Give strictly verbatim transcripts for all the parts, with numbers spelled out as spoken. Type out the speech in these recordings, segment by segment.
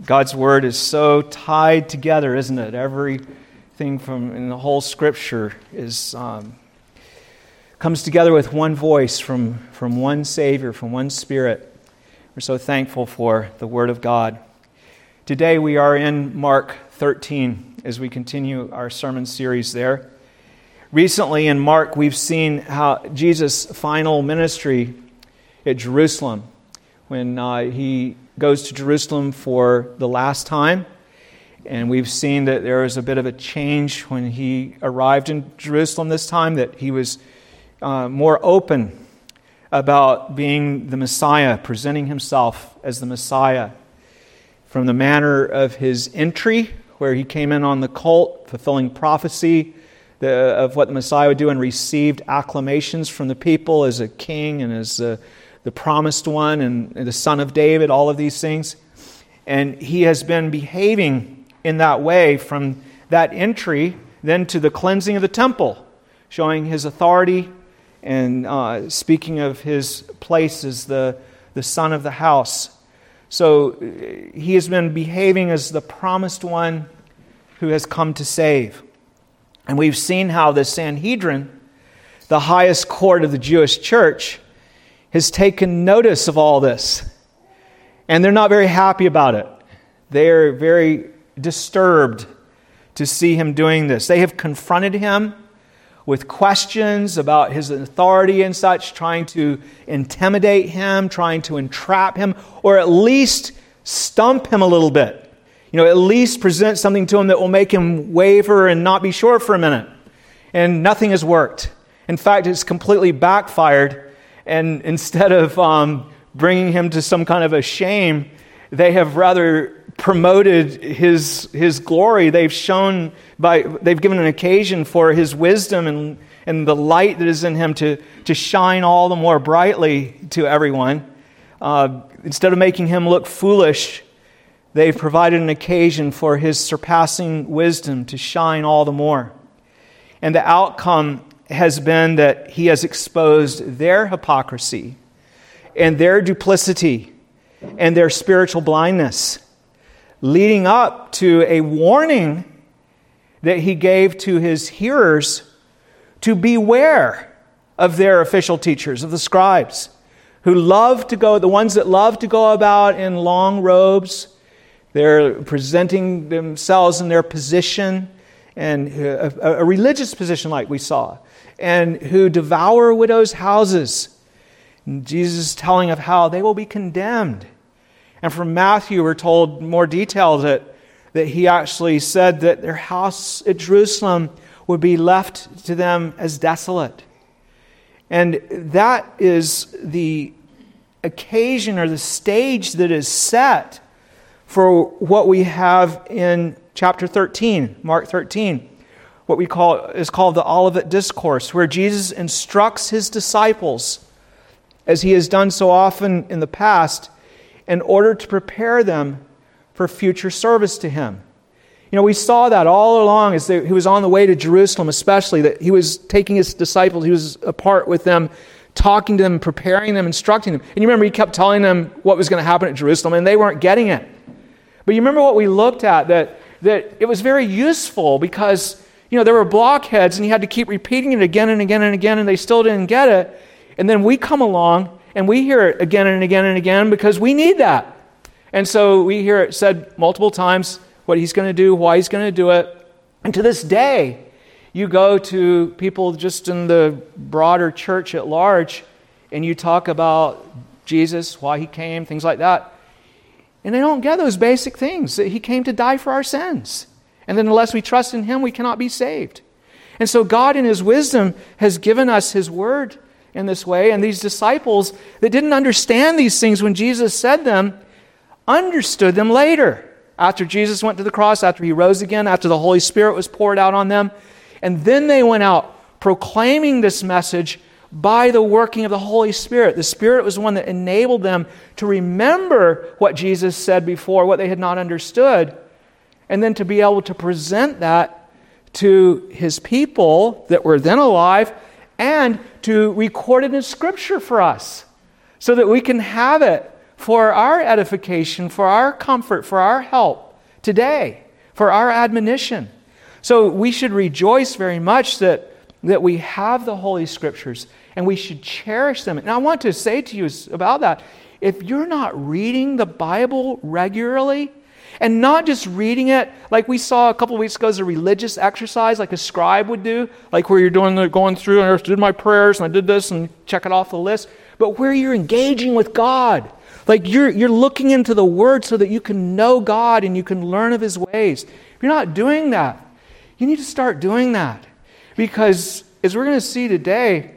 God's Word is so tied together, isn't it? Everything from in the whole Scripture is um, comes together with one voice from, from one Savior, from one Spirit. We're so thankful for the Word of God. Today we are in Mark thirteen as we continue our sermon series there. Recently in Mark we've seen how Jesus' final ministry at Jerusalem, when uh, he goes to Jerusalem for the last time. And we've seen that there was a bit of a change when he arrived in Jerusalem this time, that he was uh, more open about being the Messiah, presenting himself as the Messiah. From the manner of his entry, where he came in on the colt, fulfilling prophecy the, of what the Messiah would do, and received acclamations from the people as a king and as a the promised one and the son of David, all of these things. And he has been behaving in that way from that entry then to the cleansing of the temple, showing his authority and uh, speaking of his place as the, the son of the house. So he has been behaving as the promised one who has come to save. And we've seen how the Sanhedrin, the highest court of the Jewish church, has taken notice of all this. And they're not very happy about it. They're very disturbed to see him doing this. They have confronted him with questions about his authority and such, trying to intimidate him, trying to entrap him, or at least stump him a little bit. You know, at least present something to him that will make him waver and not be sure for a minute. And nothing has worked. In fact, it's completely backfired. And instead of um, bringing him to some kind of a shame, they have rather promoted his his glory. They've shown by they've given an occasion for his wisdom and, and the light that is in him to, to shine all the more brightly to everyone. Uh, instead of making him look foolish, they've provided an occasion for his surpassing wisdom to shine all the more. And the outcome has been that he has exposed their hypocrisy and their duplicity and their spiritual blindness, leading up to a warning that he gave to his hearers to beware of their official teachers, of the scribes, who love to go, the ones that love to go about in long robes. They're presenting themselves in their position, and a, a religious position like we saw, and who devour widows' houses. And Jesus is telling of how they will be condemned. And from Matthew, we're told more details that, that he actually said that their house at Jerusalem would be left to them as desolate. And that is the occasion or the stage that is set for what we have in chapter thirteen, Mark thirteen. What we call is called the Olivet Discourse, where Jesus instructs his disciples, as he has done so often in the past, in order to prepare them for future service to him. You know, we saw that all along as they, he was on the way to Jerusalem, especially, that he was taking his disciples, he was apart with them, talking to them, preparing them, instructing them. And you remember he kept telling them what was going to happen at Jerusalem, and they weren't getting it. But you remember what we looked at, that, that it was very useful because, you know, there were blockheads and he had to keep repeating it again and again and again, and they still didn't get it. And then we come along and we hear it again and again and again because we need that. And so we hear it said multiple times, what he's going to do, why he's going to do it. And to this day, you go to people just in the broader church at large and you talk about Jesus, why he came, things like that. And they don't get those basic things, that he came to die for our sins. And then unless we trust in him, we cannot be saved. And so God in his wisdom has given us his word in this way. And these disciples that didn't understand these things when Jesus said them, understood them later. After Jesus went to the cross, after he rose again, after the Holy Spirit was poured out on them. And then they went out proclaiming this message by the working of the Holy Spirit. The Spirit was the one that enabled them to remember what Jesus said before, what they had not understood, and then to be able to present that to his people that were then alive and to record it in Scripture for us so that we can have it for our edification, for our comfort, for our help today, for our admonition. So we should rejoice very much that, that we have the Holy Scriptures, and we should cherish them. And I want to say to you about that, if you're not reading the Bible regularly, and not just reading it like we saw a couple of weeks ago as a religious exercise, like a scribe would do, like where you're doing the, going through, and I did my prayers, and I did this, and check it off the list, but where you're engaging with God. Like you're, you're looking into the Word so that you can know God and you can learn of His ways. If you're not doing that, you need to start doing that. Because as we're going to see today,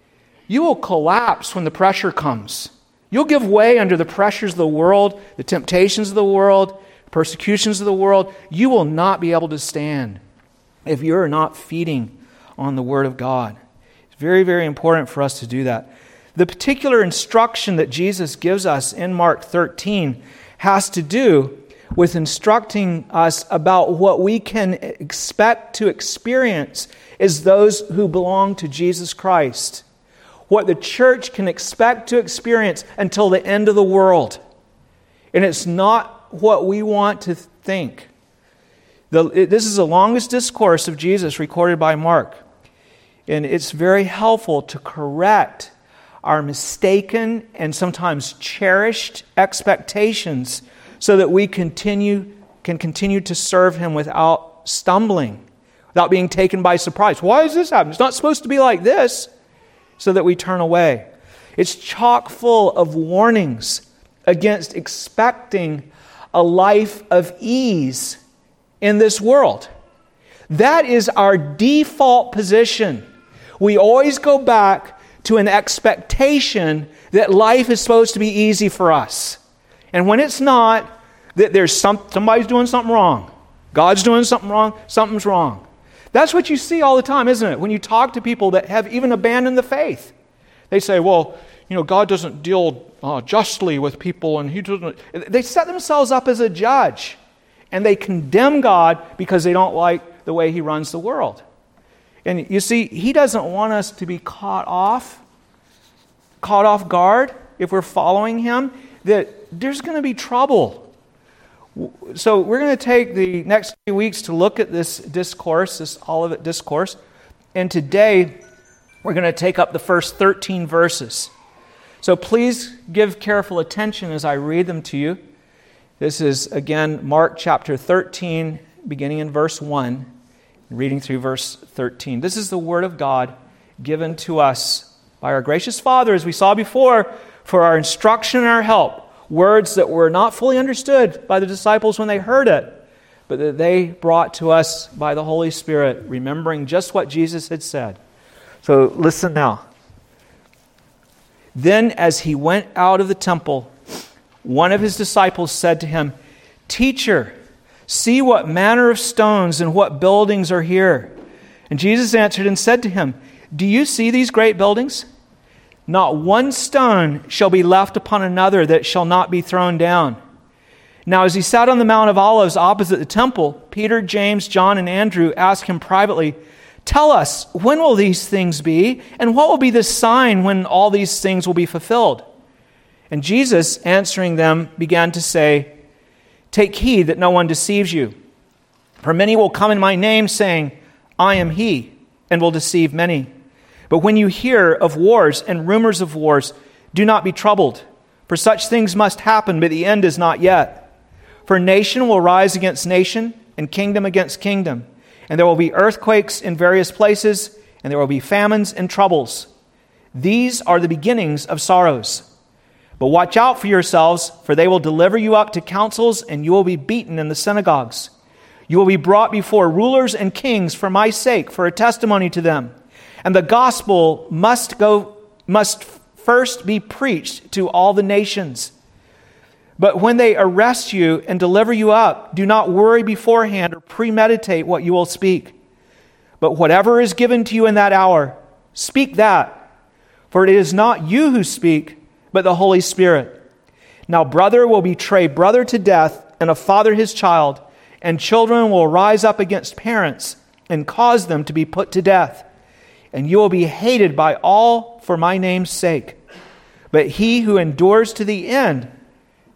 you will collapse when the pressure comes. You'll give way under the pressures of the world, the temptations of the world, persecutions of the world. You will not be able to stand if you're not feeding on the Word of God. It's very, very important for us to do that. The particular instruction that Jesus gives us in Mark thirteen has to do with instructing us about what we can expect to experience as those who belong to Jesus Christ. What the church can expect to experience until the end of the world. And it's not what we want to think. The, it, this is the longest discourse of Jesus recorded by Mark. And it's very helpful to correct our mistaken and sometimes cherished expectations so that we continue can continue to serve Him without stumbling, without being taken by surprise. Why is this happening? It's not supposed to be like this, so that we turn away. It's chock full of warnings against expecting a life of ease in this world. That is our default position. We always go back to an expectation that life is supposed to be easy for us. And when it's not, that there's some, somebody's doing something wrong. God's doing something wrong, something's wrong. That's what you see all the time, isn't it? When you talk to people that have even abandoned the faith. They say, well, you know, God doesn't deal uh, justly with people, and He doesn't. They set themselves up as a judge, and they condemn God because they don't like the way He runs the world. And you see, He doesn't want us to be caught off, caught off guard if we're following Him, that there's going to be trouble. So we're going to take the next few weeks to look at this discourse, this Olivet discourse, and today we're going to take up the first thirteen verses. So please give careful attention as I read them to you. This is, again, Mark chapter thirteen, beginning in verse one, reading through verse thirteen. This is the Word of God given to us by our gracious Father, as we saw before, for our instruction and our help. Words that were not fully understood by the disciples when they heard it, but that they brought to us by the Holy Spirit, remembering just what Jesus had said. So listen now. Then as He went out of the temple, one of His disciples said to Him, "Teacher, see what manner of stones and what buildings are here." And Jesus answered and said to him, "Do you see these great buildings? Not one stone shall be left upon another that shall not be thrown down." Now as He sat on the Mount of Olives opposite the temple, Peter, James, John, and Andrew asked Him privately, "Tell us, when will these things be? And what will be the sign when all these things will be fulfilled?" And Jesus, answering them, began to say, "Take heed that no one deceives you. For many will come in my name, saying, 'I am He,' and will deceive many. But when you hear of wars and rumors of wars, do not be troubled, for such things must happen, but the end is not yet. For nation will rise against nation, and kingdom against kingdom, and there will be earthquakes in various places, and there will be famines and troubles. These are the beginnings of sorrows. But watch out for yourselves, for they will deliver you up to councils, and you will be beaten in the synagogues. You will be brought before rulers and kings for my sake, for a testimony to them. And the gospel must go must first be preached to all the nations. But when they arrest you and deliver you up, do not worry beforehand or premeditate what you will speak. But whatever is given to you in that hour, speak that. For it is not you who speak, but the Holy Spirit. Now brother will betray brother to death, and a father his child, and children will rise up against parents and cause them to be put to death. And you will be hated by all for my name's sake. But he who endures to the end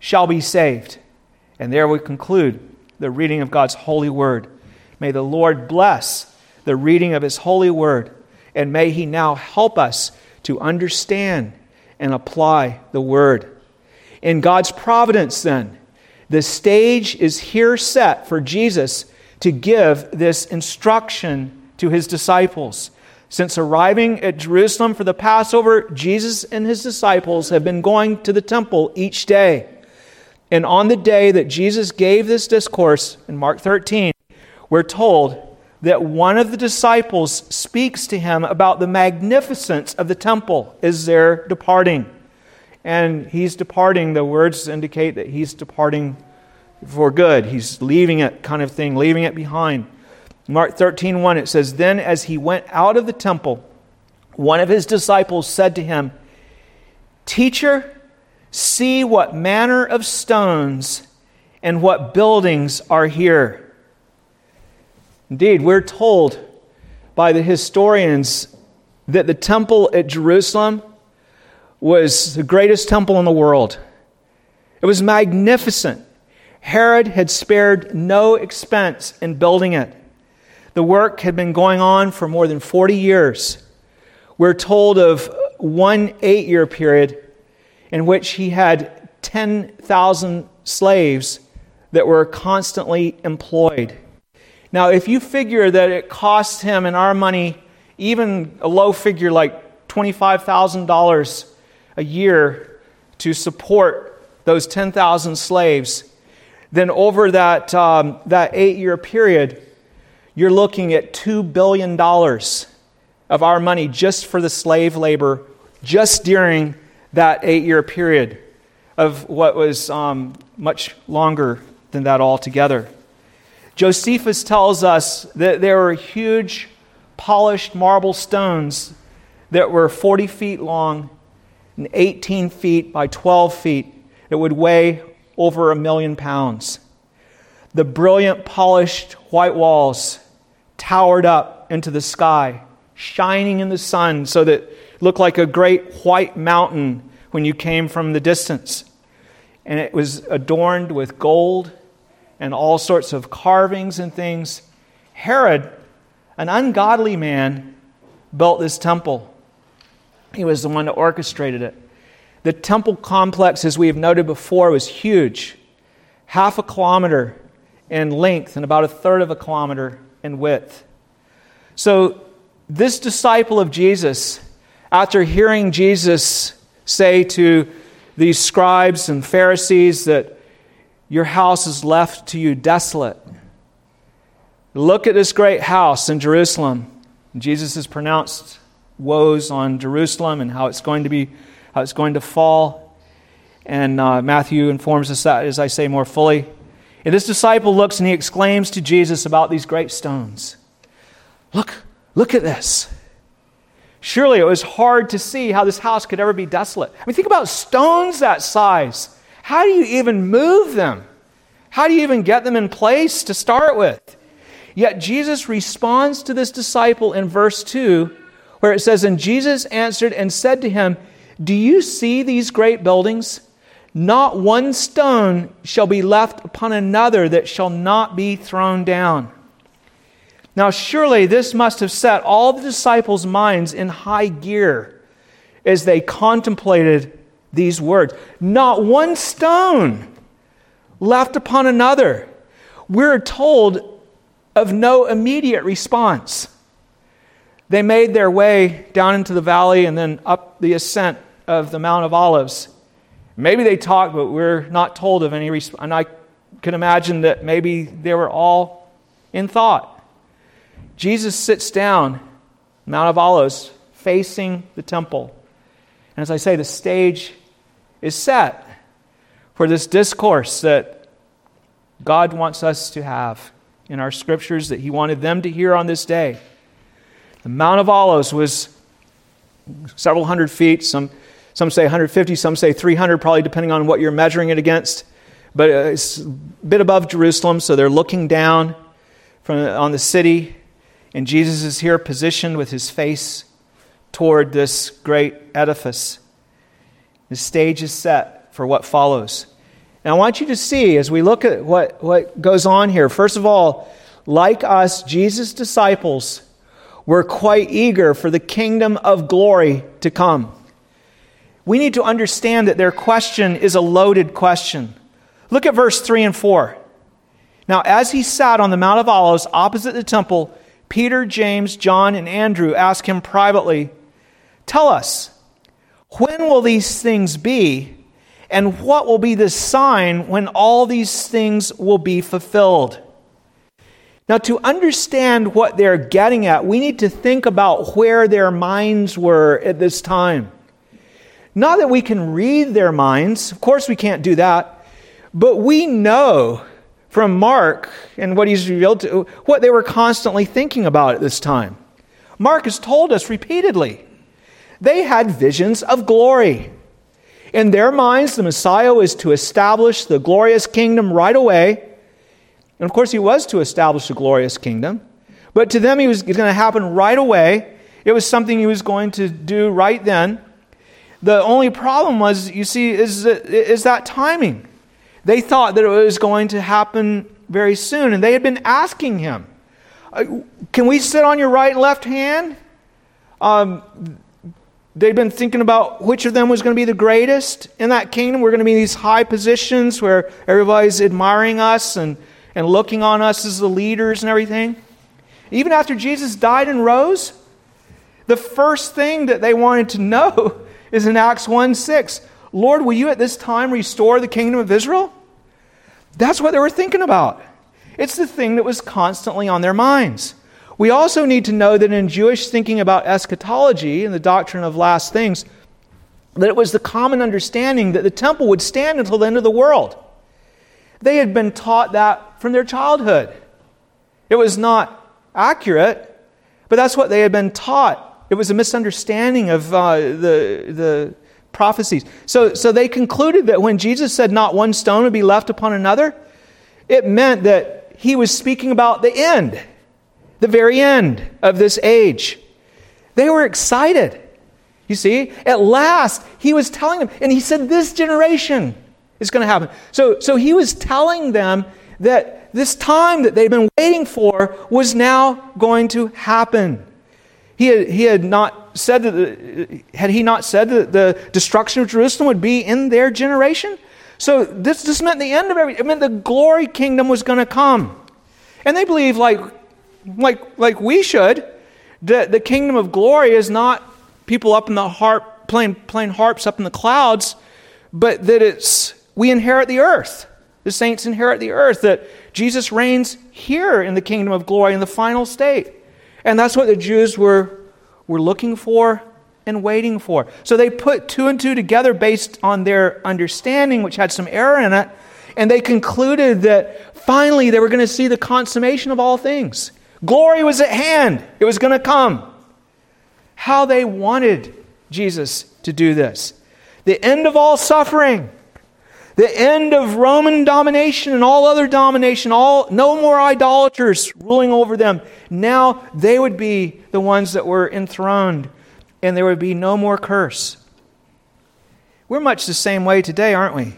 shall be saved. And there we conclude the reading of God's holy word. May the Lord bless the reading of his holy word, and may he now help us to understand and apply the word. In God's providence, then, the stage is here set for Jesus to give this instruction to his disciples. Since arriving at Jerusalem for the Passover, Jesus and his disciples have been going to the temple each day. And on the day that Jesus gave this discourse, in Mark thirteen, we're told that one of the disciples speaks to him about the magnificence of the temple as they're departing. And he's departing, the words indicate that he's departing for good. He's leaving it, kind of thing, leaving it behind. Mark thirteen one, it says, "Then as he went out of the temple, one of his disciples said to him, 'Teacher, see what manner of stones and what buildings are here.'" Indeed, we're told by the historians that the temple at Jerusalem was the greatest temple in the world. It was magnificent. Herod had spared no expense in building it. The work had been going on for more than forty years. We're told of one eight-year period in which he had ten thousand slaves that were constantly employed. Now, if you figure that it cost him, in our money, even a low figure like twenty-five thousand dollars a year to support those ten thousand slaves, then over that, um, that eight-year period, you're looking at two billion dollars of our money just for the slave labor, just during that eight-year period of what was um, much longer than that altogether. Josephus tells us that there were huge polished marble stones that were forty feet long and eighteen feet by twelve feet that would weigh over a million pounds. The brilliant polished white walls towered up into the sky, shining in the sun so that it looked like a great white mountain when you came from the distance. And it was adorned with gold and all sorts of carvings and things. Herod, an ungodly man, built this temple. He was the one that orchestrated it. The temple complex, as we have noted before, was huge. Half a kilometer in length and about a third of a kilometer in width. So this disciple of Jesus, after hearing Jesus say to these scribes and Pharisees that your house is left to you desolate. Look at this great house in Jerusalem. Jesus has pronounced woes on Jerusalem and how it's going to be, how it's going to fall. And uh, Matthew informs us that, as I say, more fully. And this disciple looks and he exclaims to Jesus about these great stones. Look, look at this. Surely it was hard to see how this house could ever be desolate. I mean, think about stones that size. How do you even move them? How do you even get them in place to start with? Yet Jesus responds to this disciple in verse two, where it says, "And Jesus answered and said to him, 'Do you see these great buildings? Not one stone shall be left upon another that shall not be thrown down.'" Now surely this must have set all the disciples' minds in high gear as they contemplated these words. Not one stone left upon another. We're told of no immediate response. They made their way down into the valley and then up the ascent of the Mount of Olives. Maybe they talked, but we're not told of any response. And I can imagine that maybe they were all in thought. Jesus sits down, Mount of Olives, facing the temple. And as I say, the stage is set for this discourse that God wants us to have in our scriptures, that He wanted them to hear on this day. The Mount of Olives was several hundred feet, some some say one hundred fifty, some say three hundred, probably depending on what you're measuring it against. But it's a bit above Jerusalem, so they're looking down from on the city, and Jesus is here positioned with His face toward this great edifice. The stage is set for what follows. And I want you to see, as we look at what, what goes on here, first of all, like us, Jesus' disciples were quite eager for the kingdom of glory to come. We need to understand that their question is a loaded question. Look at verse three and four. Now, as he sat on the Mount of Olives opposite the temple, Peter, James, John, and Andrew asked him privately, "Tell us, when will these things be? And what will be the sign when all these things will be fulfilled?" Now, to understand what they're getting at, we need to think about where their minds were at this time. Not that we can read their minds. Of course we can't do that. But we know from Mark and what he's revealed to what they were constantly thinking about at this time. Mark has told us repeatedly. They had visions of glory. In their minds, the Messiah was to establish the glorious kingdom right away. And of course, he was to establish a glorious kingdom. But to them, it was going to happen right away. It was something he was going to do right then. The only problem was, you see, is that, is that timing. They thought that it was going to happen very soon. And they had been asking him, "Can we sit on your right and left hand?" Um... They'd been thinking about which of them was going to be the greatest in that kingdom. We're going to be in these high positions where everybody's admiring us and, and looking on us as the leaders and everything. Even after Jesus died and rose, the first thing that they wanted to know is in Acts one six. "Lord, will you at this time restore the kingdom of Israel?" That's what they were thinking about. It's the thing that was constantly on their minds. We also need to know that in Jewish thinking about eschatology and the doctrine of last things, that it was the common understanding that the temple would stand until the end of the world. They had been taught that from their childhood. It was not accurate, but that's what they had been taught. It was a misunderstanding of uh, the, the prophecies. So, so they concluded that when Jesus said not one stone would be left upon another, it meant that he was speaking about the end. The very end of this age. They were excited. You see, at last, he was telling them, and he said, this generation is going to happen. So, so he was telling them that this time that they've been waiting for was now going to happen. He had, he had not said that the, had he not said that the destruction of Jerusalem would be in their generation? So this, this meant the end of everything. It meant the glory kingdom was going to come. And they believe, like, Like, like we should, that the kingdom of glory is not people up in the harp, playing, playing harps up in the clouds, but that it's, we inherit the earth. The saints inherit the earth, that Jesus reigns here in the kingdom of glory in the final state. And that's what the Jews were, were looking for and waiting for. So they put two and two together based on their understanding, which had some error in it, and they concluded that finally they were going to see the consummation of all things. Glory was at hand. It was going to come. How they wanted Jesus to do this. The end of all suffering. The end of Roman domination and all other domination. All, no more idolaters ruling over them. Now they would be the ones that were enthroned. And there would be no more curse. We're much the same way today, aren't we?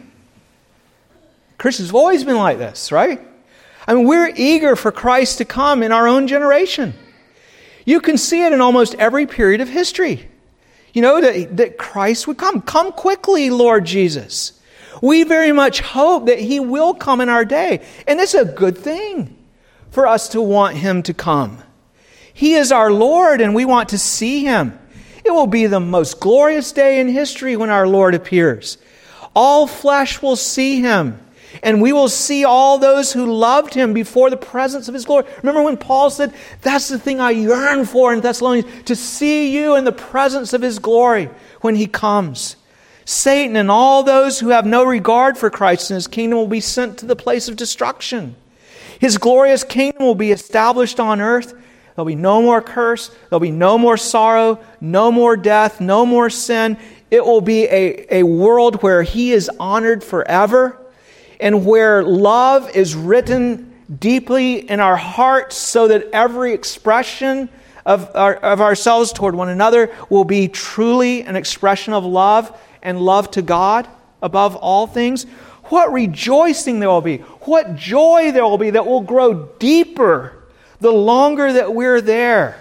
Christians have always been like this, right? I mean, we're eager for Christ to come in our own generation. You can see it in almost every period of history. You know, that, that Christ would come. Come quickly, Lord Jesus. We very much hope that He will come in our day. And it's a good thing for us to want Him to come. He is our Lord and we want to see Him. It will be the most glorious day in history when our Lord appears. All flesh will see Him. And we will see all those who loved Him before the presence of His glory. Remember when Paul said, that's the thing I yearn for in Thessalonians, to see you in the presence of His glory when He comes. Satan and all those who have no regard for Christ and His kingdom will be sent to the place of destruction. His glorious kingdom will be established on earth. There'll be no more curse. There'll be no more sorrow, no more death, no more sin. It will be a, a world where He is honored forever, and where love is written deeply in our hearts so that every expression of, our, of ourselves toward one another will be truly an expression of love and love to God above all things. what rejoicing there will be, what joy there will be that will grow deeper the longer that we're there.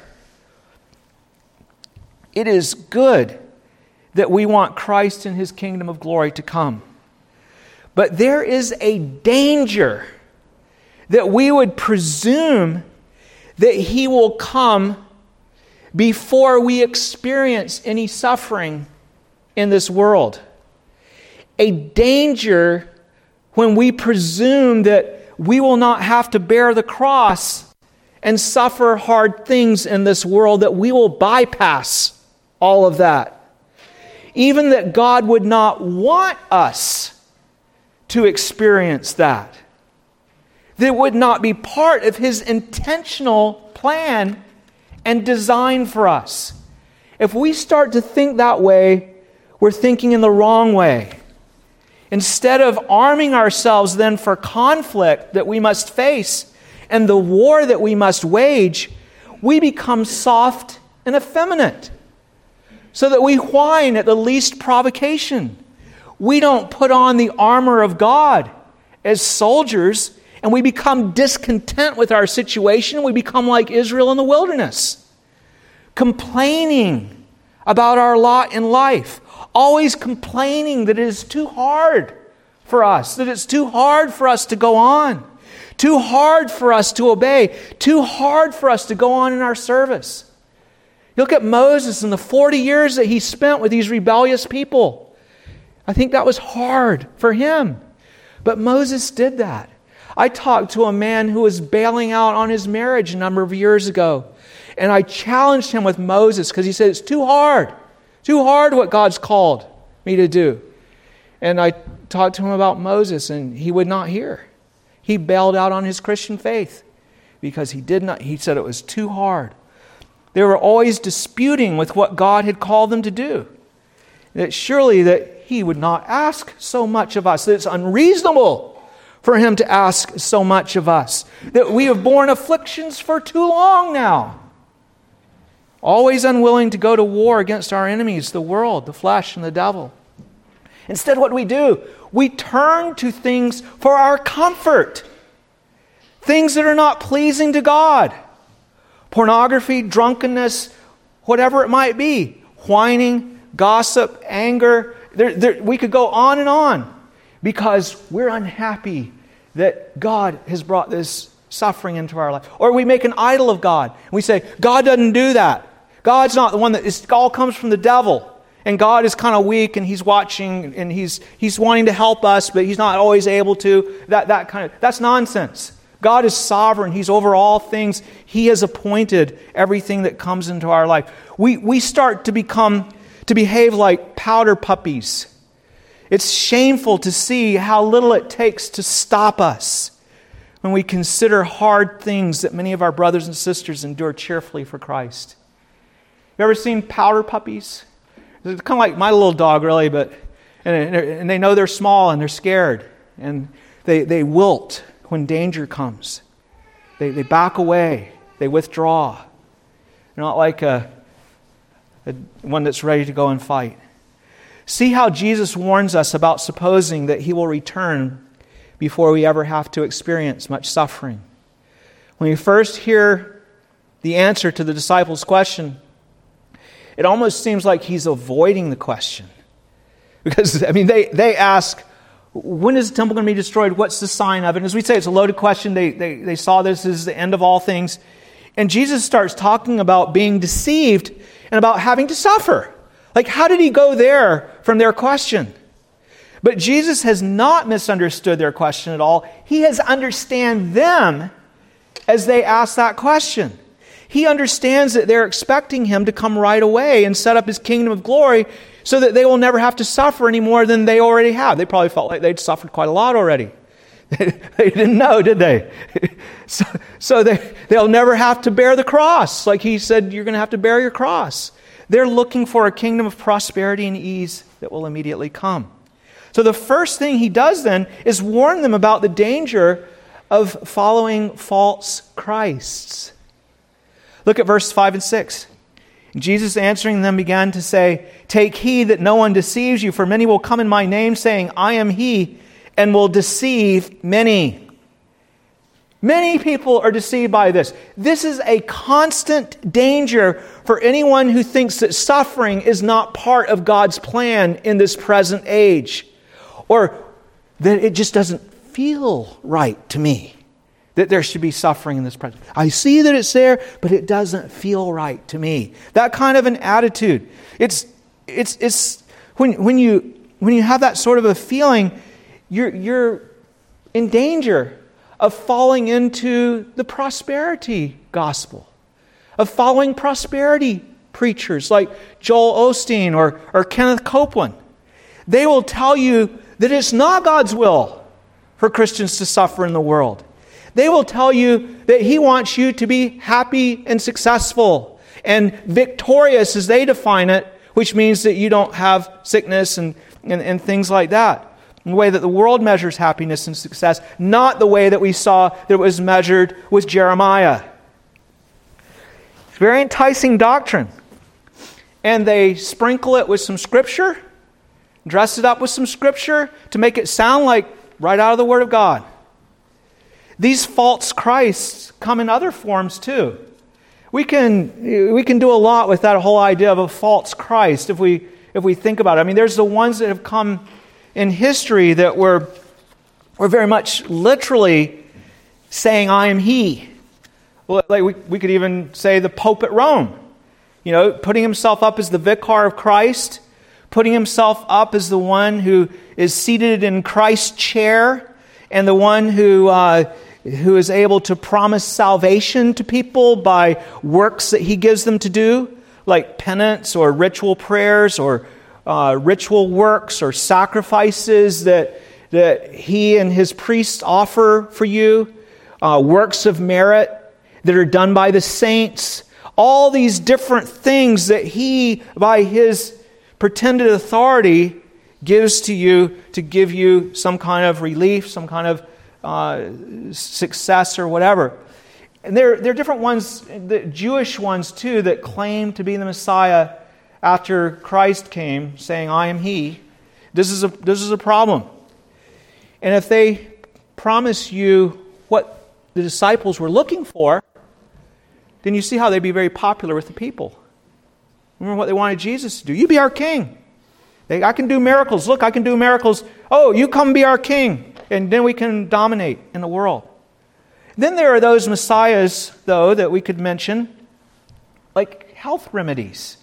It is good that we want Christ and His kingdom of glory to come. But there is a danger that we would presume that He will come before we experience any suffering in this world. A danger when we presume that we will not have to bear the cross and suffer hard things in this world, that we will bypass all of that. Even that God would not want us to experience that. That would not be part of His intentional plan and design for us. If we start to think that way, we're thinking in the wrong way. Instead of arming ourselves then for conflict that we must face and the war that we must wage, we become soft and effeminate so that we whine at the least provocation. We don't put on the armor of God as soldiers, and we become discontent with our situation. We become like Israel in the wilderness, complaining about our lot in life, always complaining that it is too hard for us, that it's too hard for us to go on, too hard for us to obey, too hard for us to go on in our service. You look at Moses and the forty years that he spent with these rebellious people. I think that was hard for him. But Moses did that. I talked to a man who was bailing out on his marriage a number of years ago. And I challenged him with Moses because he said, it's too hard. Too hard what God's called me to do. And I talked to him about Moses, and he would not hear. He bailed out on his Christian faith because he did not. He said it was too hard. They were always disputing with what God had called them to do. That surely that He would not ask so much of us. That it's unreasonable for Him to ask so much of us. That we have borne afflictions for too long now. Always unwilling to go to war against our enemies, the world, the flesh, and the devil. Instead, what do we do? We turn to things for our comfort. Things that are not pleasing to God. Pornography, drunkenness, whatever it might be. Whining, gossip, anger. There, there, we could go on and on because we're unhappy that God has brought this suffering into our life. Or we make an idol of God. We say, God doesn't do that. God's not the one that is, all comes from the devil. And God is kind of weak and He's watching and He's He's wanting to help us, but He's not always able to. That that kind of that's nonsense. God is sovereign. He's over all things. He has appointed everything that comes into our life. We we start to become to behave like powder puppies. It's shameful to see how little it takes to stop us when we consider hard things that many of our brothers and sisters endure cheerfully for Christ. You ever seen powder puppies? It's kind of like my little dog, really, but and, and they know they're small and they're scared. And they, they wilt when danger comes. They, they back away. They withdraw. They're not like a, a one that's ready to go and fight. See how Jesus warns us about supposing that He will return before we ever have to experience much suffering. When you first hear the answer to the disciples' question, it almost seems like He's avoiding the question. Because, I mean, they, they ask, when is the temple going to be destroyed? What's the sign of it? And as we say, it's a loaded question. They, they, they saw this as the end of all things. And Jesus starts talking about being deceived and about having to suffer. Like, how did He go there from their question? But Jesus has not misunderstood their question at all. He has understand them as they ask that question. He understands that they're expecting Him to come right away and set up His kingdom of glory so that they will never have to suffer any more than they already have. They probably felt like they'd suffered quite a lot already. They didn't know, did they? So, so they, they'll never have to bear the cross. Like He said, you're going to have to bear your cross. They're looking for a kingdom of prosperity and ease that will immediately come. So the first thing He does then is warn them about the danger of following false Christs. Look at verse five and six. Jesus answering them began to say, "Take heed that no one deceives you, for many will come in my name, saying, I am He, and will deceive many. Many people are deceived by this. This is a constant danger for anyone who thinks that suffering is not part of God's plan in this present age, or that it just doesn't feel right to me that there should be suffering in this present. I see that it's there, but it doesn't feel right to me. That kind of an attitude. It's it's it's when when you when you have that sort of a feeling, you're you're in danger of falling into the prosperity gospel, of following prosperity preachers like Joel Osteen or, or Kenneth Copeland. They will tell you that it's not God's will for Christians to suffer in the world. They will tell you that He wants you to be happy and successful and victorious as they define it, which means that you don't have sickness and, and, and things like that. In the way that the world measures happiness and success, not the way that we saw that it was measured with Jeremiah. It's very enticing doctrine. And they sprinkle it with some Scripture, dress it up with some Scripture to make it sound like right out of the Word of God. These false Christs come in other forms too. We can we can do a lot with that whole idea of a false Christ if we if we think about it. I mean, there's the ones that have come in history that were were very much literally saying, "I am He." Well, like we we could even say the Pope at Rome, you know, putting himself up as the vicar of Christ, putting himself up as the one who is seated in Christ's chair, and the one who uh, who is able to promise salvation to people by works that he gives them to do, like penance or ritual prayers or uh, ritual works or sacrifices that that he and his priests offer for you, uh, works of merit that are done by the saints. All these different things that he, by his pretended authority, gives to you to give you some kind of relief, some kind of uh, success or whatever. And there, there are different ones, the Jewish ones too, that claim to be the Messiah after Christ came, saying, "I am He." This is a this is a problem. And if they promise you what the disciples were looking for, then you see how they'd be very popular with the people. Remember what they wanted Jesus to do? You be our king. They, I can do miracles. Look, I can do miracles. Oh, you come be our king. And then we can dominate in the world. Then there are those messiahs, though, that we could mention, like health remedies.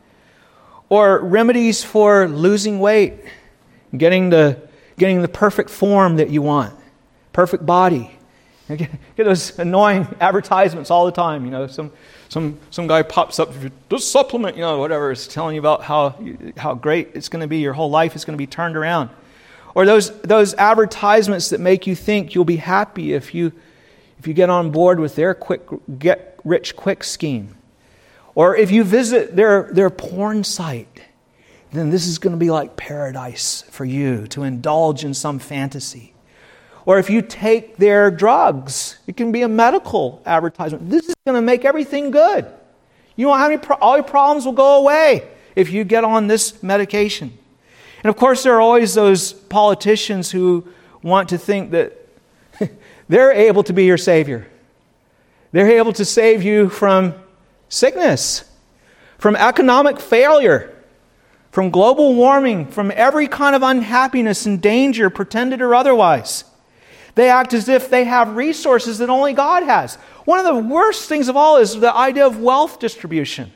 Or remedies for losing weight. Getting the, getting the perfect form that you want. Perfect body. You get, get those annoying advertisements all the time. You know, some some some guy pops up, this supplement, you know, whatever, is telling you about how how great it's going to be. Your whole life is going to be turned around. Or those those advertisements that make you think you'll be happy if you if you get on board with their quick get rich quick scheme. Or if you visit their their porn site, then this is going to be like paradise for you to indulge in some fantasy. Or if you take their drugs, it can be a medical advertisement. This is going to make everything good. You won't have any pro- all your problems will go away if you get on this medication. And of course, there are always those politicians who want to think that they're able to be your savior. They're able to save you from sickness, from economic failure, from global warming, from every kind of unhappiness and danger, pretended or otherwise. They act as if they have resources that only God has. One of the worst things of all is the idea of wealth distribution.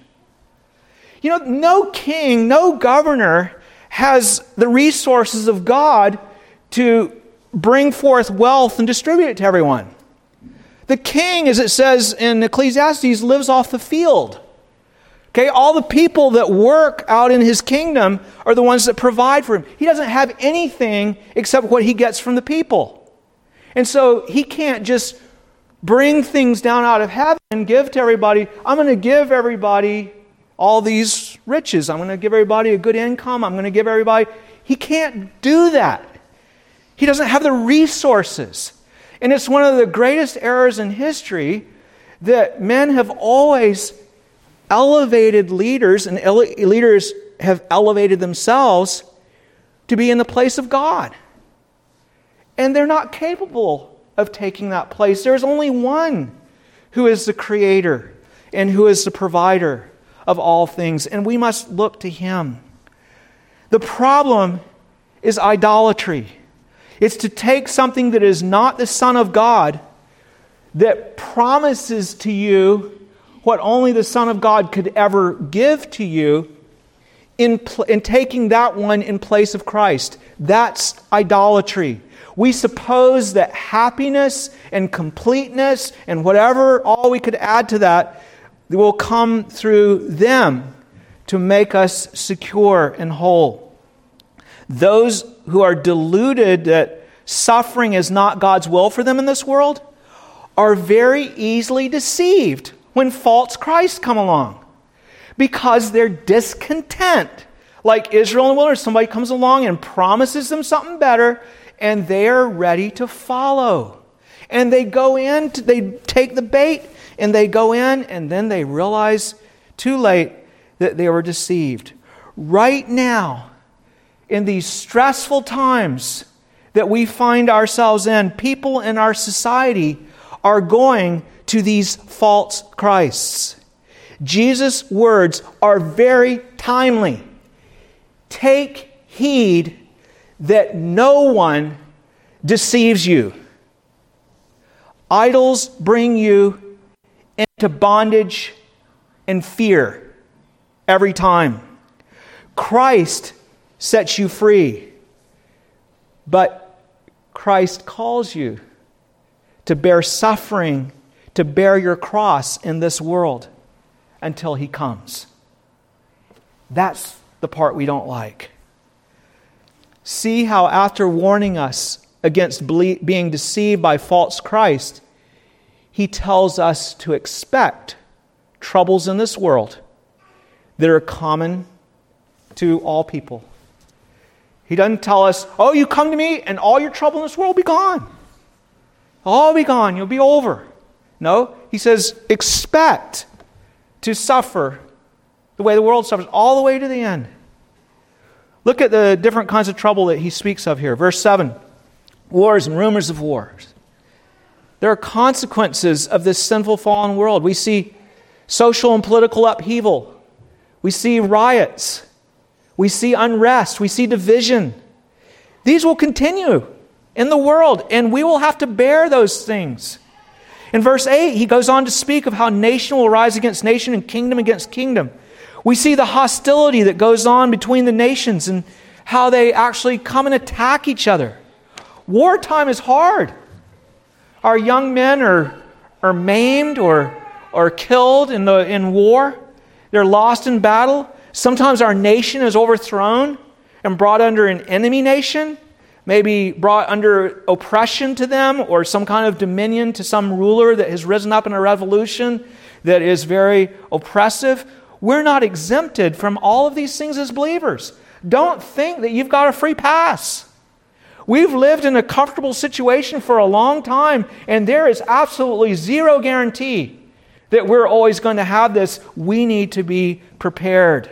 You know, no king, no governor has the resources of God to bring forth wealth and distribute it to everyone. The king, as it says in Ecclesiastes, lives off the field. Okay, all the people that work out in his kingdom are the ones that provide for him. He doesn't have anything except what he gets from the people. And so he can't just bring things down out of heaven and give to everybody. I'm going to give everybody all these riches. I'm going to give everybody a good income. I'm going to give everybody... He can't do that. He doesn't have the resources. And it's one of the greatest errors in history that men have always elevated leaders, and ele- leaders have elevated themselves to be in the place of God. And they're not capable of taking that place. There's only one who is the creator and who is the provider of all things, and we must look to Him. The problem is idolatry. It's to take something that is not the Son of God, that promises to you what only the Son of God could ever give to you, in, pl- in taking that one in place of Christ. That's idolatry. We suppose that happiness and completeness and whatever all we could add to that will come through them to make us secure and whole. Those who are deluded that suffering is not God's will for them in this world are very easily deceived when false Christs come along, because they're discontent. Like Israel in the wilderness, somebody comes along and promises them something better, and they are ready to follow. And they go in, to, they take the bait, and they go in, and then they realize too late that they were deceived. Right now, in these stressful times that we find ourselves in, people in our society are going to these false Christs. Jesus' words are very timely. Take heed that no one deceives you. Idols bring you into bondage and fear every time. Christ sets you free, but Christ calls you to bear suffering, to bear your cross in this world until He comes. That's the part we don't like. See how after warning us against being deceived by false Christ, He tells us to expect troubles in this world that are common to all people. He doesn't tell us, oh, you come to me and all your trouble in this world will be gone. All be gone. You'll be over. No, He says, expect to suffer the way the world suffers, all the way to the end. Look at the different kinds of trouble that He speaks of here. Verse seven, wars and rumors of wars. There are consequences of this sinful fallen world. We see social and political upheaval. We see riots. We see unrest. We see division. These will continue in the world, and we will have to bear those things. In verse eight, he goes on to speak of how nation will rise against nation and kingdom against kingdom. We see the hostility that goes on between the nations and how they actually come and attack each other. Wartime is hard. Our young men are, are maimed or, or killed in, the, in war. They're lost in battle. Sometimes our nation is overthrown and brought under an enemy nation, maybe brought under oppression to them or some kind of dominion to some ruler that has risen up in a revolution that is very oppressive. We're not exempted from all of these things as believers. Don't think that you've got a free pass. We've lived in a comfortable situation for a long time, and there is absolutely zero guarantee that we're always going to have this. We need to be prepared.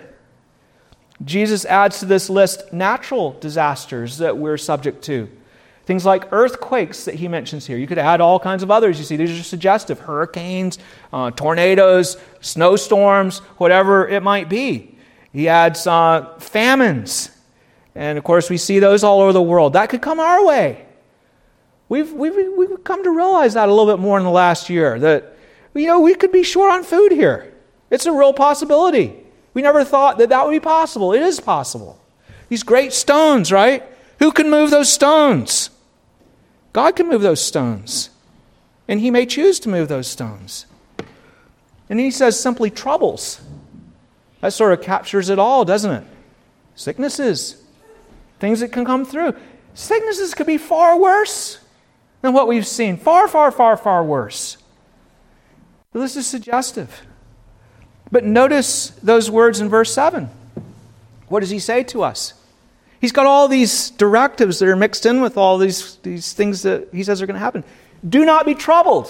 Jesus adds to this list natural disasters that we're subject to. Things like earthquakes that he mentions here. You could add all kinds of others. You see, these are suggestive. Hurricanes, uh, tornadoes, snowstorms, whatever it might be. He adds uh, famines. And of course, we see those all over the world. That could come our way. We've, we've, we've come to realize that a little bit more in the last year. That, you know, we could be short on food here. It's a real possibility. We never thought that that would be possible. It is possible. These great stones, right? Who can move those stones? God can move those stones. And He may choose to move those stones. And He says simply troubles. That sort of captures it all, doesn't it? Sicknesses. Things that can come through. Sicknesses could be far worse than what we've seen. Far, far, far, far worse. But this is suggestive. But notice those words in verse seven. What does He say to us? He's got all these directives that are mixed in with all these, these things that He says are going to happen. Do not be troubled.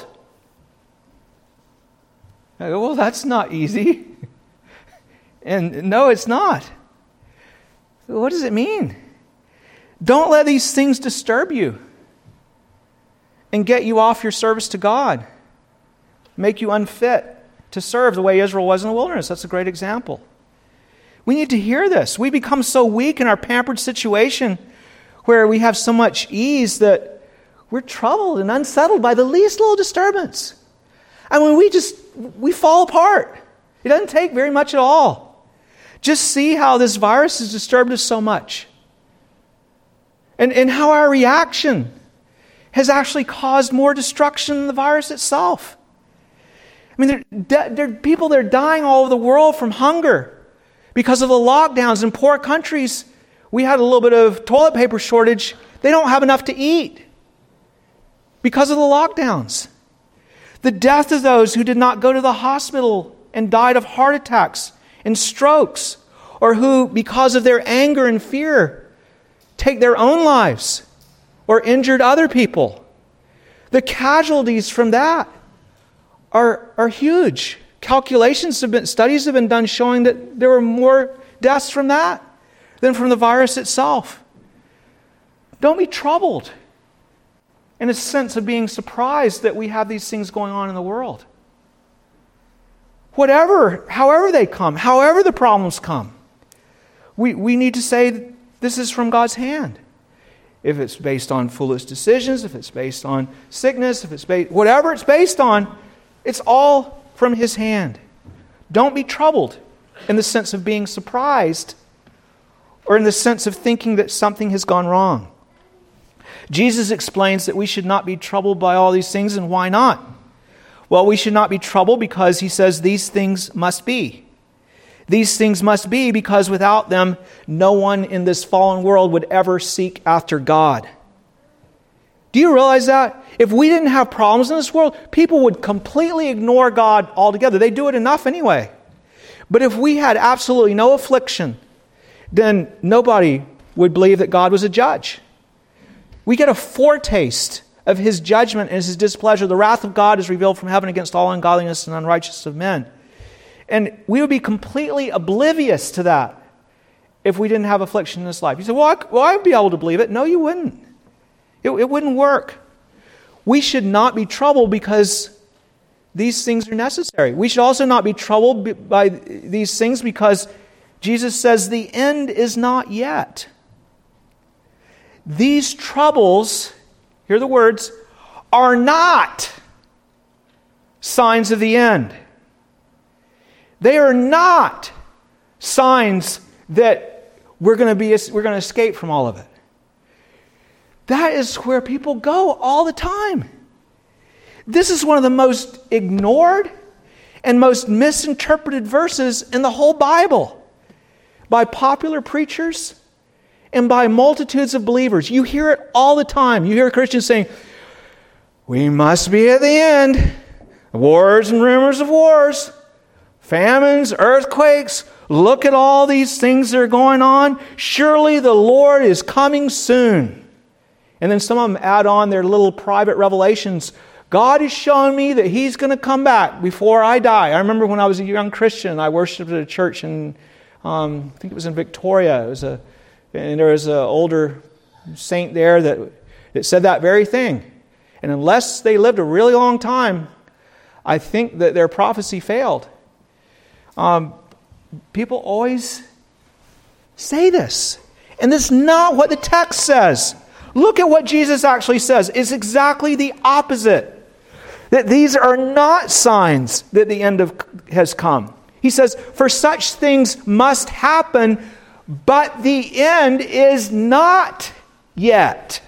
I go, well, that's not easy. And no, it's not. What does it mean? Don't let these things disturb you. and get you off your service to God, make you unfit to serve the way Israel was in the wilderness. That's a great example. We need to hear this. We become so weak in our pampered situation where we have so much ease that we're troubled and unsettled by the least little disturbance. And when we just, we fall apart. It doesn't take very much at all. Just see how this virus has disturbed us so much. And, and how our reaction has actually caused more destruction than the virus itself. I mean, there, there are people that are dying all over the world from hunger because of the lockdowns. In poor countries, we had a little bit of toilet paper shortage. They don't have enough to eat because of the lockdowns. The death of those who did not go to the hospital and died of heart attacks and strokes, or who, because of their anger and fear, take their own lives or injured other people. The casualties from that are, are huge. Calculations have been, studies have been done showing that there were more deaths from that than from the virus itself. Don't be troubled in a sense of being surprised that we have these things going on in the world. Whatever, however they come, however the problems come, we, we need to say this is from God's hand. If it's based on foolish decisions, if it's based on sickness, if it's based, whatever it's based on, it's all from His hand. Don't be troubled in the sense of being surprised or in the sense of thinking that something has gone wrong. Jesus explains that we should not be troubled by all these things, and why not? Well, we should not be troubled because He says these things must be. These things must be because without them, no one in this fallen world would ever seek after God. Do you realize that? If we didn't have problems in this world, people would completely ignore God altogether. They do it enough anyway. But if we had absolutely no affliction, then nobody would believe that God was a judge. We get a foretaste of His judgment and His displeasure. The wrath of God is revealed from heaven against all ungodliness and unrighteousness of men. And we would be completely oblivious to that if we didn't have affliction in this life. You say, well, I, well, I'd be able to believe it. No, you wouldn't. It, it wouldn't work. We should not be troubled because these things are necessary. We should also not be troubled by these things because Jesus says the end is not yet. These troubles, hear the words, are not signs of the end. They are not signs that we're going to be we're going to escape from all of it. That is where people go all the time. This is one of the most ignored and most misinterpreted verses in the whole Bible by popular preachers and by multitudes of believers. You hear it all the time. You hear Christians saying, we must be at the end. Wars and rumors of wars. Famines, earthquakes. Look at all these things that are going on. Surely the Lord is coming soon. And then some of them add on their little private revelations. God is showing me that He's going to come back before I die. I remember when I was a young Christian, I worshipped at a church in, um, I think it was in Victoria. It was a, and there was an older saint there that, that said that very thing. And unless they lived a really long time, I think that their prophecy failed. Um, people always say this. And this is not what the text says. Look at what Jesus actually says. It's exactly the opposite. That these are not signs that the end of has come. He says, for such things must happen, but the end is not yet.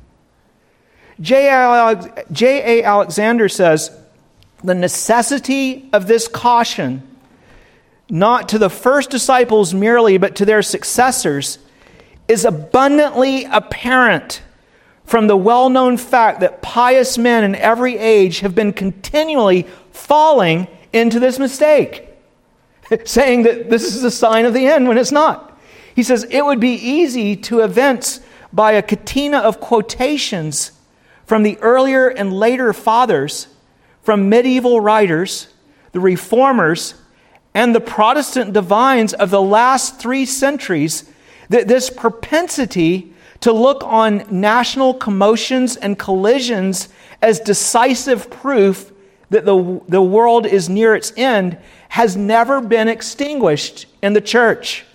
J A Alexander says, the necessity of this caution, not to the first disciples merely, but to their successors, is abundantly apparent from the well-known fact that pious men in every age have been continually falling into this mistake, saying that this is a sign of the end when it's not. He says it would be easy to evince by a catena of quotations from the earlier and later fathers, from medieval writers, the reformers, and the Protestant divines of the last three centuries, that this propensity to look on national commotions and collisions as decisive proof that the, the world is near its end has never been extinguished in the church.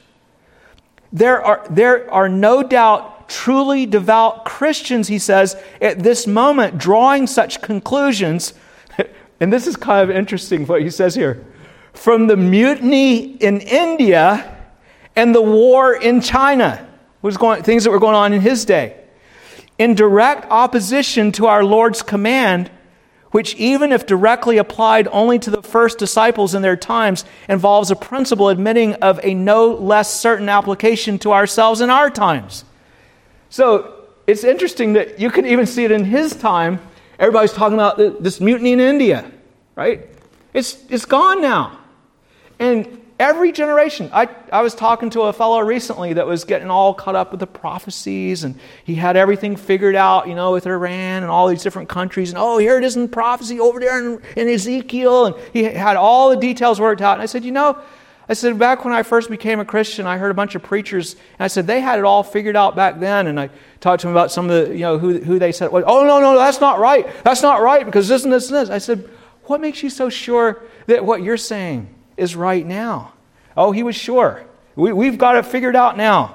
There are, there are no doubt truly devout Christians, he says, at this moment drawing such conclusions. And this is kind of interesting what he says here. From the mutiny in India and the war in China, was going, things that were going on in his day, in direct opposition to our Lord's command, which even if directly applied only to the first disciples in their times, involves a principle admitting of a no less certain application to ourselves in our times. So it's interesting that you can even see it in his time. Everybody's talking about this mutiny in India, right? It's it's gone now. And every generation, I, I was talking to a fellow recently that was getting all caught up with the prophecies, and he had everything figured out, you know, with Iran and all these different countries. And oh, here it is in prophecy over there in, in Ezekiel. And he had all the details worked out. And I said, you know, I said, back when I first became a Christian, I heard a bunch of preachers, and I said, they had it all figured out back then. And I talked to them about some of the, you know, who, who they said, oh, no, no, that's not right. That's not right because this and this and this. I said, what makes you so sure that what you're saying is right now? Oh, he was sure. We, we've got it figured out now.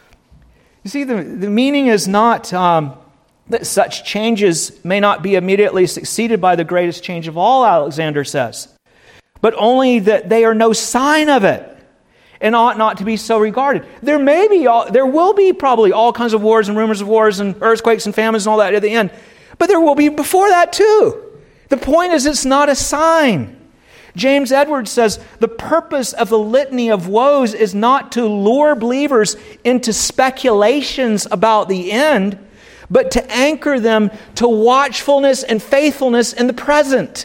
You see, the, the meaning is not um, that such changes may not be immediately succeeded by the greatest change of all, Alexander says, but only that they are no sign of it and ought not to be so regarded. There may be, all, there will be probably all kinds of wars and rumors of wars and earthquakes and famines and all that at the end, but there will be before that too. The point is, it's not a sign. James Edwards says, the purpose of the litany of woes is not to lure believers into speculations about the end, but to anchor them to watchfulness and faithfulness in the present.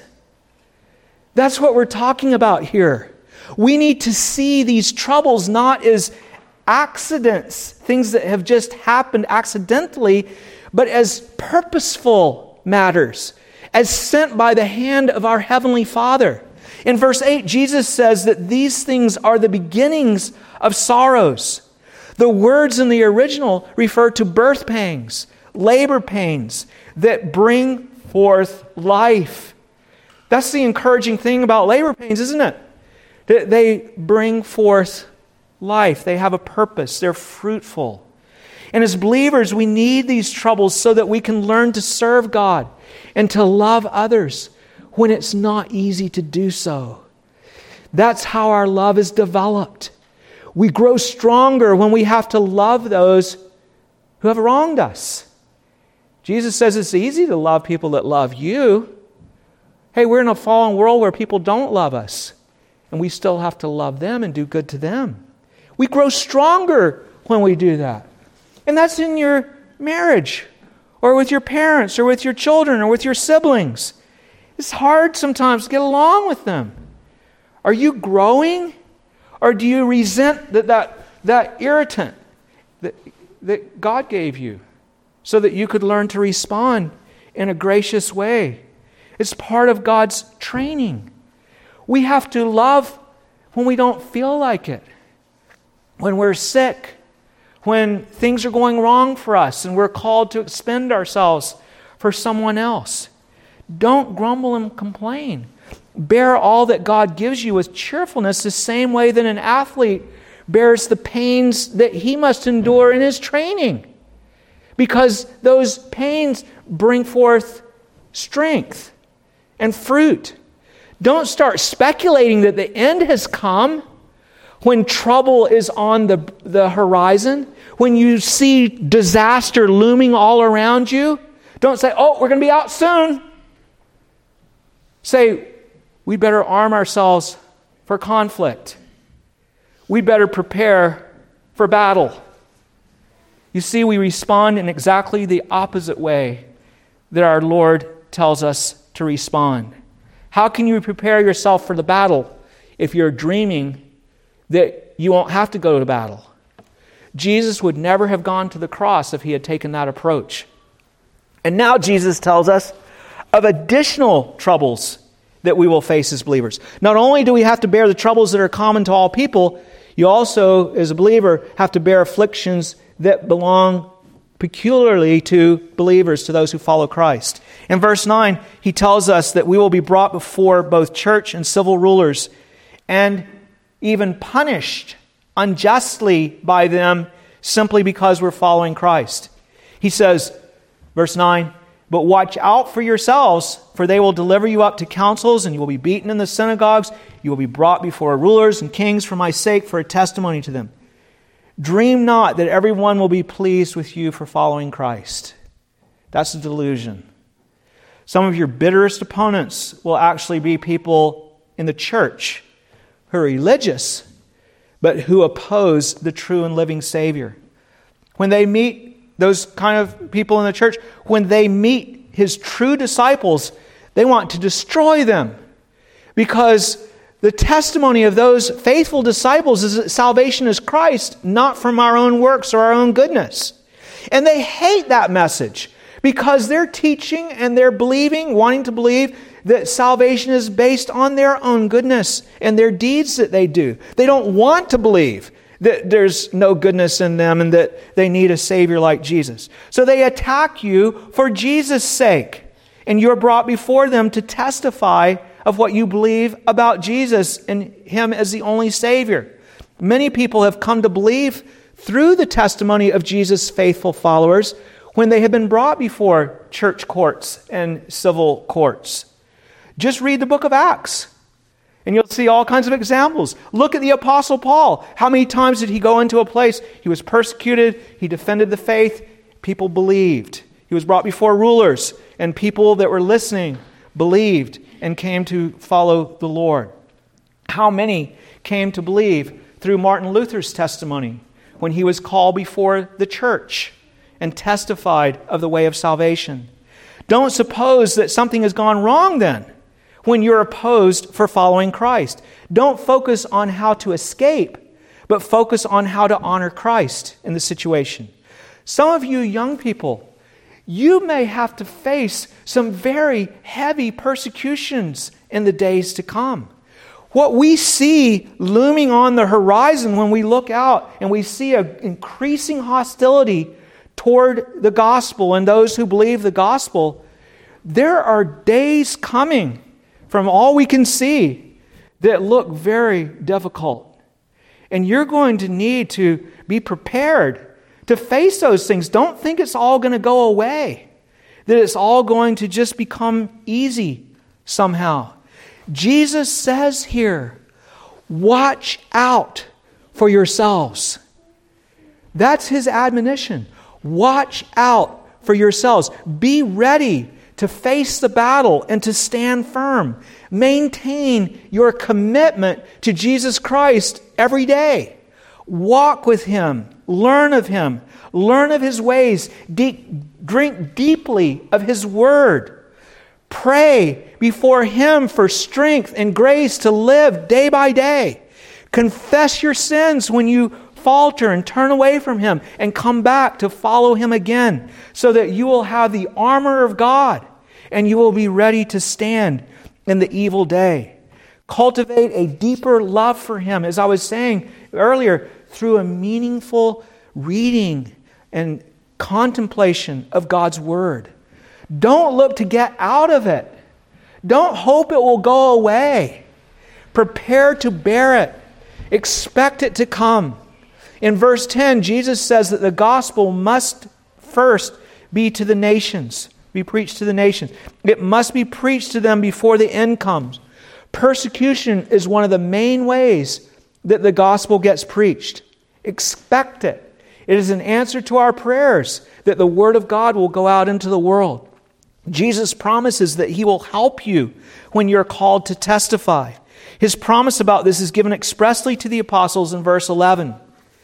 That's what we're talking about here. We need to see these troubles not as accidents, things that have just happened accidentally, but as purposeful matters, as sent by the hand of our Heavenly Father. In verse eight, Jesus says that these things are the beginnings of sorrows. The words in the original refer to birth pangs, labor pains that bring forth life. That's the encouraging thing about labor pains, isn't it? That they bring forth life. They have a purpose. They're fruitful. And as believers, we need these troubles so that we can learn to serve God and to love others when it's not easy to do so. That's how our love is developed. We grow stronger when we have to love those who have wronged us. Jesus says it's easy to love people that love you. Hey, we're in a fallen world where people don't love us, and we still have to love them and do good to them. We grow stronger when we do that. And that's in your marriage, or with your parents, or with your children, or with your siblings. It's hard sometimes to get along with them. Are you growing? Or do you resent that, that, that irritant that, that God gave you so that you could learn to respond in a gracious way? It's part of God's training. We have to love when we don't feel like it, when we're sick, when things are going wrong for us and we're called to expend ourselves for someone else. Don't grumble and complain. Bear all that God gives you with cheerfulness, the same way that an athlete bears the pains that he must endure in his training. Because those pains bring forth strength and fruit. Don't start speculating that the end has come when trouble is on the, the horizon, when you see disaster looming all around you. Don't say, oh, we're going to be out soon. Say, we better arm ourselves for conflict. We better prepare for battle. You see, we respond in exactly the opposite way that our Lord tells us to respond. How can you prepare yourself for the battle if you're dreaming that you won't have to go to battle? Jesus would never have gone to the cross if he had taken that approach. And now Jesus tells us of additional troubles that we will face as believers. Not only do we have to bear the troubles that are common to all people, you also, as a believer, have to bear afflictions that belong peculiarly to believers, to those who follow Christ. In verse nine, he tells us that we will be brought before both church and civil rulers and even punished unjustly by them simply because we're following Christ. He says, verse nine, "But watch out for yourselves, for they will deliver you up to councils, and you will be beaten in the synagogues. You will be brought before rulers and kings for my sake, for a testimony to them. Dream not that everyone will be pleased with you for following Christ." That's a delusion. Some of your bitterest opponents will actually be people in the church who are religious, but who oppose the true and living Savior. When they meet those kind of people in the church, when they meet His true disciples, they want to destroy them, because the testimony of those faithful disciples is that salvation is Christ, not from our own works or our own goodness. And they hate that message because they're teaching and they're believing, wanting to believe that salvation is based on their own goodness and their deeds that they do. They don't want to believe that there's no goodness in them and that they need a Savior like Jesus. So they attack you for Jesus' sake. And you're brought before them to testify of what you believe about Jesus and Him as the only Savior. Many people have come to believe through the testimony of Jesus' faithful followers when they have been brought before church courts and civil courts. Just read the book of Acts, and you'll see all kinds of examples. Look at the Apostle Paul. How many times did he go into a place? He was persecuted. He defended the faith. People believed. He was brought before rulers, and people that were listening believed and came to follow the Lord. How many came to believe through Martin Luther's testimony when he was called before the church and testified of the way of salvation? Don't suppose that something has gone wrong then when you're opposed for following Christ. Don't focus on how to escape, but focus on how to honor Christ in the situation. Some of you young people, you may have to face some very heavy persecutions in the days to come. What we see looming on the horizon when we look out and we see an increasing hostility toward the gospel and those who believe the gospel, there are days coming from all we can see that look very difficult. And you're going to need to be prepared to face those things. Don't think it's all going to go away, that it's all going to just become easy somehow. Jesus says here, watch out for yourselves. That's His admonition. Watch out for yourselves. Be ready to face the battle and to stand firm. Maintain your commitment to Jesus Christ every day. Walk with Him. Learn of Him. Learn of His ways. De- drink deeply of His Word. Pray before Him for strength and grace to live day by day. Confess your sins when you falter and turn away from Him and come back to follow Him again, so that you will have the armor of God and you will be ready to stand in the evil day. Cultivate a deeper love for Him, as I was saying earlier, through a meaningful reading and contemplation of God's Word. Don't look to get out of it. Don't hope it will go away. Prepare to bear it. Expect it to come. In verse ten, Jesus says that the gospel must first be to the nations, be preached to the nations. It must be preached to them before the end comes. Persecution is one of the main ways that the gospel gets preached. Expect it. It is an answer to our prayers that the Word of God will go out into the world. Jesus promises that He will help you when you're called to testify. His promise about this is given expressly to the apostles in verse eleven.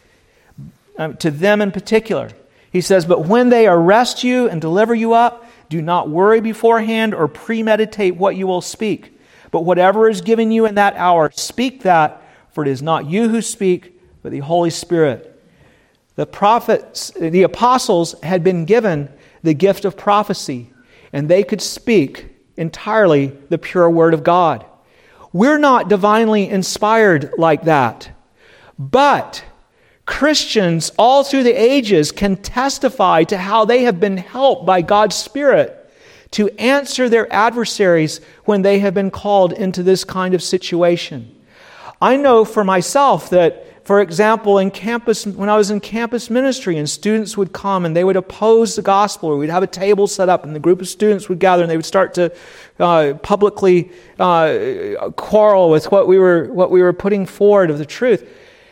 Um, to them in particular. He says, "But when they arrest you and deliver you up, do not worry beforehand or premeditate what you will speak. But whatever is given you in that hour, speak that, for it is not you who speak, but the Holy Spirit." The prophets, the apostles had been given the gift of prophecy, and they could speak entirely the pure Word of God. We're not divinely inspired like that, but Christians all through the ages can testify to how they have been helped by God's Spirit to answer their adversaries when they have been called into this kind of situation. I know for myself that, for example, in campus, when I was in campus ministry and students would come and they would oppose the gospel, or we'd have a table set up and the group of students would gather and they would start to uh, publicly uh, quarrel with what we were what we were putting forward of the truth.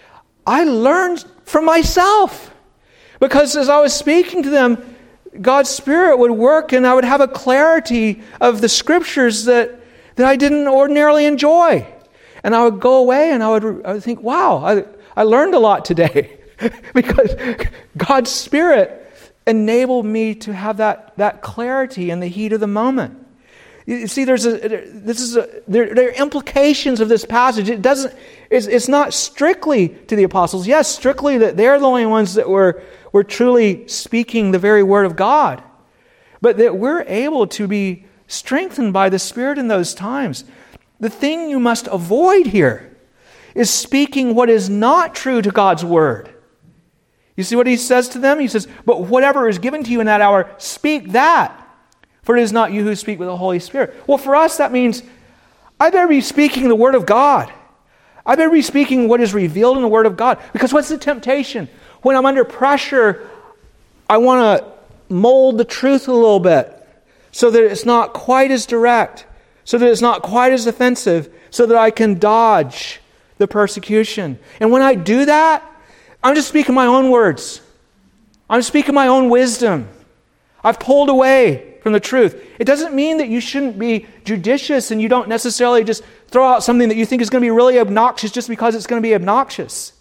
I learned from myself, because as I was speaking to them, God's Spirit would work and I would have a clarity of the Scriptures that, that I didn't ordinarily enjoy. And I would go away and I would, I would think, wow, I, I learned a lot today because God's Spirit enabled me to have that, that clarity in the heat of the moment. You see, there's a, this is a, there, there are implications of this passage. It doesn't, it's, it's not strictly to the apostles. Yes, strictly that they're the only ones that were, were truly speaking the very word of God. But that we're able to be strengthened by the Spirit in those times. The thing you must avoid here is speaking what is not true to God's word. You see what he says to them? He says, but whatever is given to you in that hour, speak that. For it is not you who speak with the Holy Spirit. Well, for us, that means I better be speaking the word of God. I better be speaking what is revealed in the word of God. Because what's the temptation? When I'm under pressure, I want to mold the truth a little bit so that it's not quite as direct, so that it's not quite as offensive, so that I can dodge the persecution. And when I do that, I'm just speaking my own words. I'm speaking my own wisdom. I've pulled away from the truth. It doesn't mean that you shouldn't be judicious and you don't necessarily just throw out something that you think is going to be really obnoxious just because it's going to be obnoxious.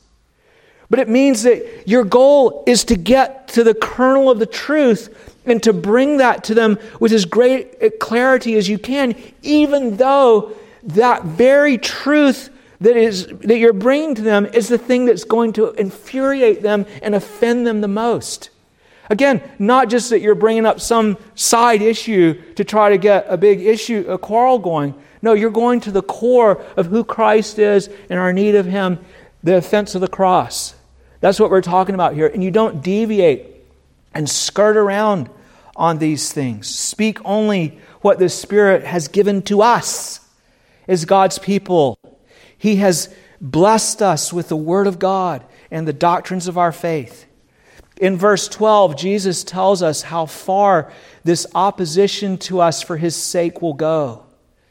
But it means that your goal is to get to the kernel of the truth and to bring that to them with as great clarity as you can, even though that very truth that is that you're bringing to them is the thing that's going to infuriate them and offend them the most. Again, not just that you're bringing up some side issue to try to get a big issue, a quarrel going. No, you're going to the core of who Christ is and our need of Him, the offense of the cross. That's what we're talking about here. And you don't deviate and skirt around on these things. Speak only what the Spirit has given to us as God's people. He has blessed us with the Word of God and the doctrines of our faith. In verse twelve, Jesus tells us how far this opposition to us for His sake will go.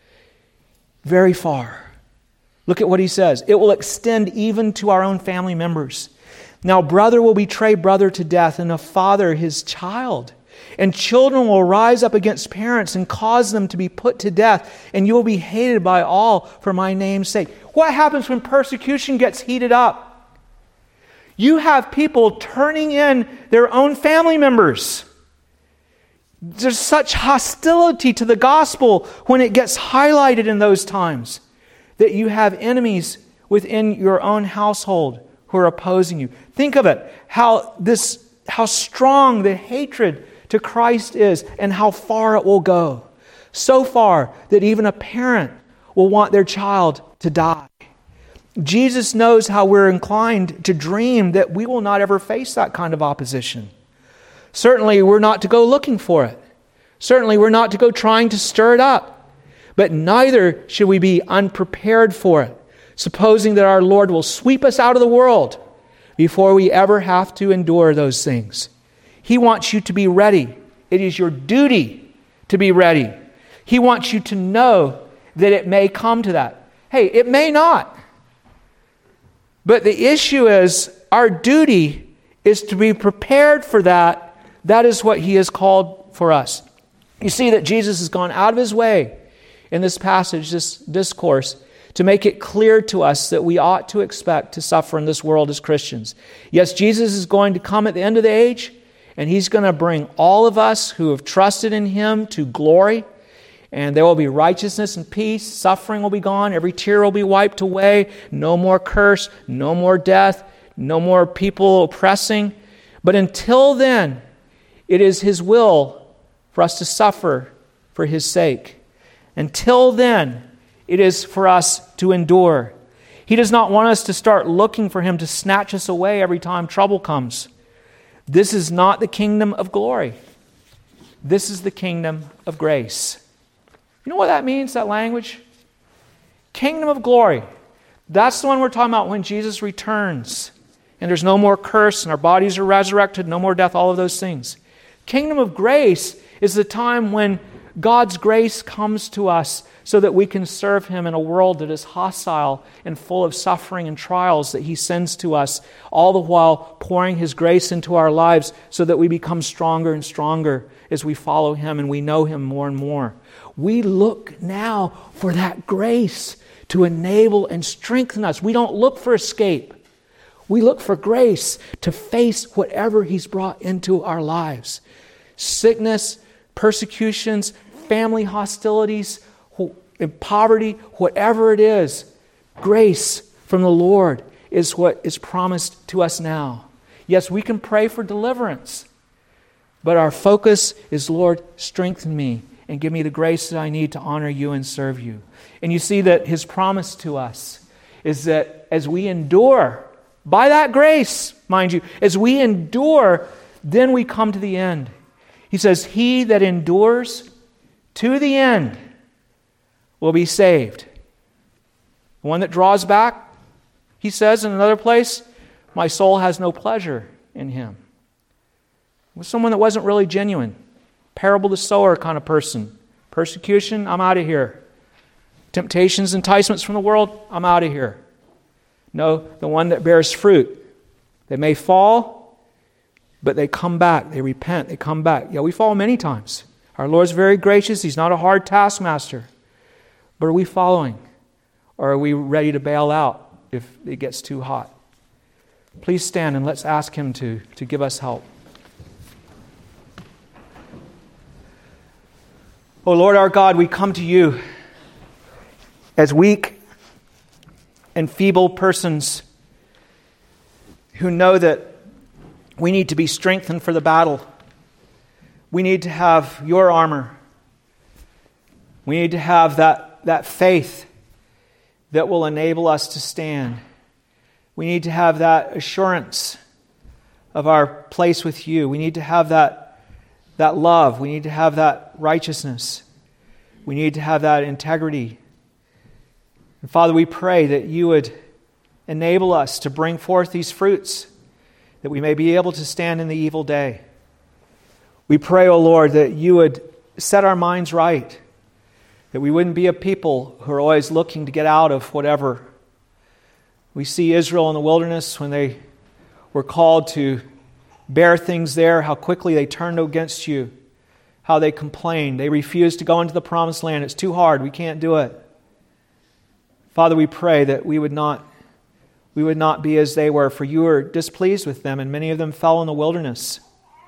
Very far. Look at what He says. It will extend even to our own family members. Now, brother will betray brother to death, and a father his child. And children will rise up against parents and cause them to be put to death, and you will be hated by all for my name's sake. What happens when persecution gets heated up? You have people turning in their own family members. There's such hostility to the gospel when it gets highlighted in those times that you have enemies within your own household who are opposing you. Think of it, how this, how strong the hatred to Christ is and how far it will go. So far that even a parent will want their child to die. Jesus knows how we're inclined to dream that we will not ever face that kind of opposition. Certainly, we're not to go looking for it. Certainly, we're not to go trying to stir it up. But neither should we be unprepared for it, supposing that our Lord will sweep us out of the world before we ever have to endure those things. He wants you to be ready. It is your duty to be ready. He wants you to know that it may come to that. Hey, it may not. But the issue is, our duty is to be prepared for that. That is what He has called for us. You see that Jesus has gone out of His way in this passage, this discourse, to make it clear to us that we ought to expect to suffer in this world as Christians. Yes, Jesus is going to come at the end of the age, and He's going to bring all of us who have trusted in Him to glory. And there will be righteousness and peace. Suffering will be gone. Every tear will be wiped away. No more curse. No more death. No more people oppressing. But until then, it is His will for us to suffer for His sake. Until then, it is for us to endure. He does not want us to start looking for Him to snatch us away every time trouble comes. This is not the kingdom of glory. This is the kingdom of grace. You know what that means, that language? Kingdom of glory. That's the one we're talking about when Jesus returns. And there's no more curse, and our bodies are resurrected, no more death, all of those things. Kingdom of grace is the time when God's grace comes to us so that we can serve Him in a world that is hostile and full of suffering and trials that He sends to us, all the while pouring His grace into our lives so that we become stronger and stronger as we follow Him and we know Him more and more. We look now for that grace to enable and strengthen us. We don't look for escape. We look for grace to face whatever He's brought into our lives. Sickness, persecutions, family hostilities, poverty, whatever it is, grace from the Lord is what is promised to us now. Yes, we can pray for deliverance, but our focus is, Lord, strengthen me and give me the grace that I need to honor You and serve You. And you see that His promise to us is that as we endure, by that grace, mind you, as we endure, then we come to the end. He says, he that endures to the end will be saved. The one that draws back, he says in another place, my soul has no pleasure in him. It was someone that wasn't really genuine. Parable of the sower kind of person. Persecution, I'm out of here. Temptations, enticements from the world, I'm out of here. No, the one that bears fruit. They may fall, but they come back. They repent. They come back. Yeah, we fall many times. Our Lord's very gracious. He's not a hard taskmaster. But are we following? Or are we ready to bail out if it gets too hot? Please stand and let's ask Him to, to give us help. Oh Lord our God, we come to You as weak and feeble persons who know that we need to be strengthened for the battle. We need to have Your armor. We need to have that, that faith that will enable us to stand. We need to have that assurance of our place with You. We need to have that, that love. We need to have that righteousness. We need to have that integrity. And Father, we pray that You would enable us to bring forth these fruits, that we may be able to stand in the evil day. We pray, O Lord, that You would set our minds right, that we wouldn't be a people who are always looking to get out of whatever. We see Israel in the wilderness when they were called to bear things there, how quickly they turned against You, how they complained. They refused to go into the promised land. It's too hard. We can't do it. Father, we pray that we would not, we would not be as they were, for You were displeased with them, and many of them fell in the wilderness.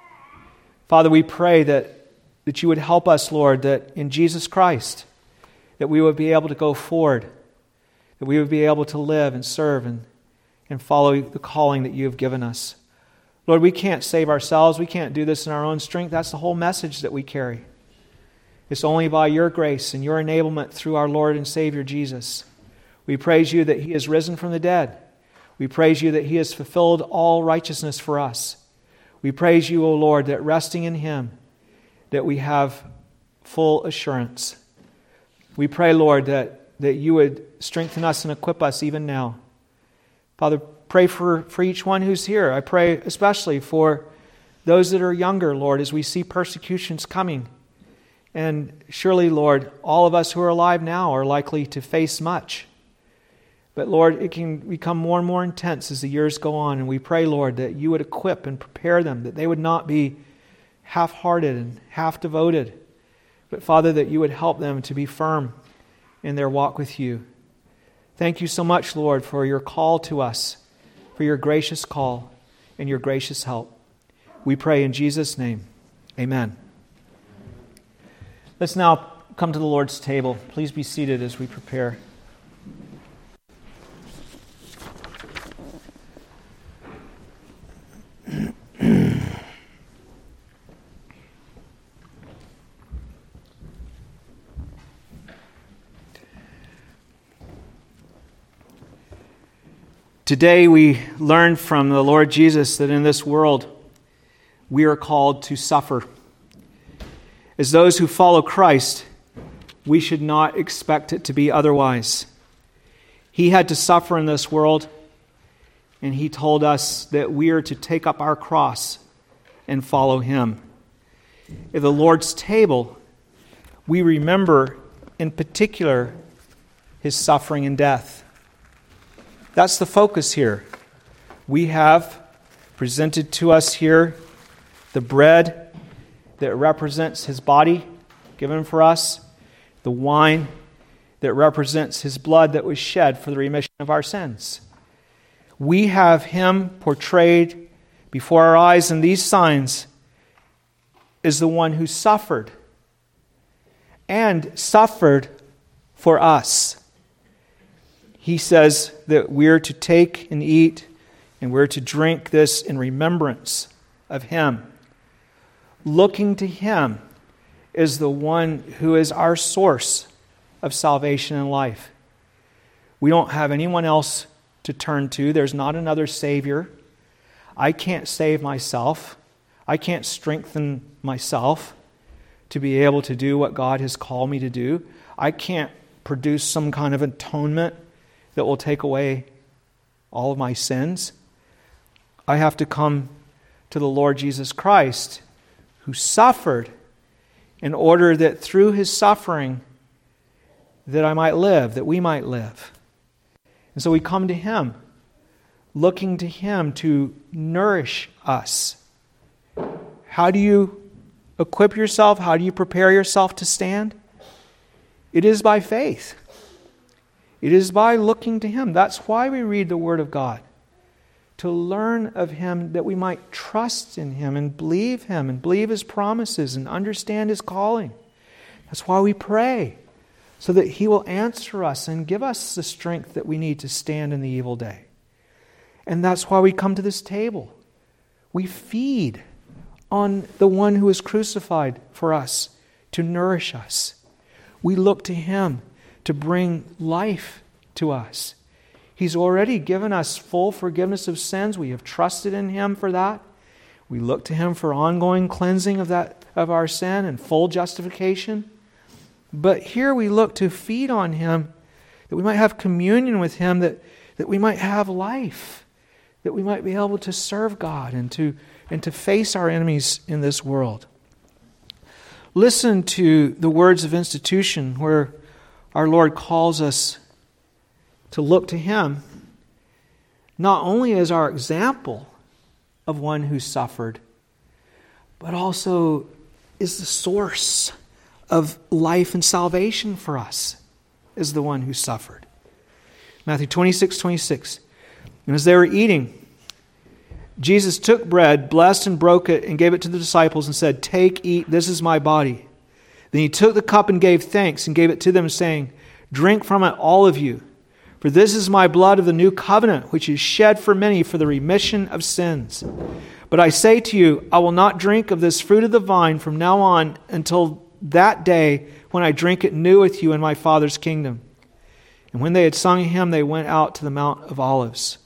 Father, we pray that, that You would help us, Lord, that in Jesus Christ, that we would be able to go forward, that we would be able to live and serve and, and follow the calling that You have given us. Lord, we can't save ourselves. We can't do this in our own strength. That's the whole message that we carry. It's only by Your grace and Your enablement through our Lord and Savior Jesus. We praise You that He is risen from the dead. We praise You that He has fulfilled all righteousness for us. We praise You, O Lord, that resting in Him, that we have full assurance. We pray, Lord, that, that You would strengthen us and equip us even now. Father, pray for, for each one who's here. I pray especially for those that are younger, Lord, as we see persecutions coming. And surely, Lord, all of us who are alive now are likely to face much. But Lord, it can become more and more intense as the years go on. And we pray, Lord, that You would equip and prepare them, that they would not be half-hearted and half-devoted. But Father, that You would help them to be firm in their walk with You. Thank You so much, Lord, for Your call to us, for Your gracious call and Your gracious help. We pray in Jesus' name. Amen. Let's now come to the Lord's table. Please be seated as we prepare. Today we learn from the Lord Jesus that in this world we are called to suffer. As those who follow Christ, we should not expect it to be otherwise. He had to suffer in this world, and He told us that we are to take up our cross and follow Him. At the Lord's table, we remember in particular His suffering and death. That's the focus here. We have presented to us here the bread that represents His body given for us, the wine that represents His blood that was shed for the remission of our sins. We have Him portrayed before our eyes in these signs as the one who suffered and suffered for us. He says that we're to take and eat and we're to drink this in remembrance of Him. Looking to Him is the one who is our source of salvation and life. We don't have anyone else to turn to. There's not another Savior. I can't save myself. I can't strengthen myself to be able to do what God has called me to do. I can't produce some kind of atonement that will take away all of my sins. I have to come to the Lord Jesus Christ, who suffered in order that through His suffering that I might live, that we might live. And so we come to Him, looking to Him to nourish us. How do you equip yourself? How do you prepare yourself to stand? It is by faith. It is by looking to Him. That's why we read the Word of God. To learn of Him, that we might trust in Him and believe Him and believe His promises and understand His calling. That's why we pray, so that He will answer us and give us the strength that we need to stand in the evil day. And that's why we come to this table. We feed on the one who is crucified for us to nourish us. We look to Him to bring life to us. He's already given us full forgiveness of sins. We have trusted in Him for that. We look to Him for ongoing cleansing of that of our sin and full justification. But here we look to feed on Him, that we might have communion with Him, that, that we might have life, that we might be able to serve God and to, and to face our enemies in this world. Listen to the words of institution where our Lord calls us to look to Him not only as our example of one who suffered, but also is the source of life and salvation for us, is the one who suffered. Matthew twenty-six, twenty-six. And as they were eating, Jesus took bread, blessed and broke it, and gave it to the disciples and said, "Take, eat, this is my body." Then He took the cup and gave thanks and gave it to them, saying, "Drink from it, all of you. For this is my blood of the new covenant, which is shed for many for the remission of sins. But I say to you, I will not drink of this fruit of the vine from now on until that day when I drink it new with you in my Father's kingdom." And when they had sung a hymn, they went out to the Mount of Olives.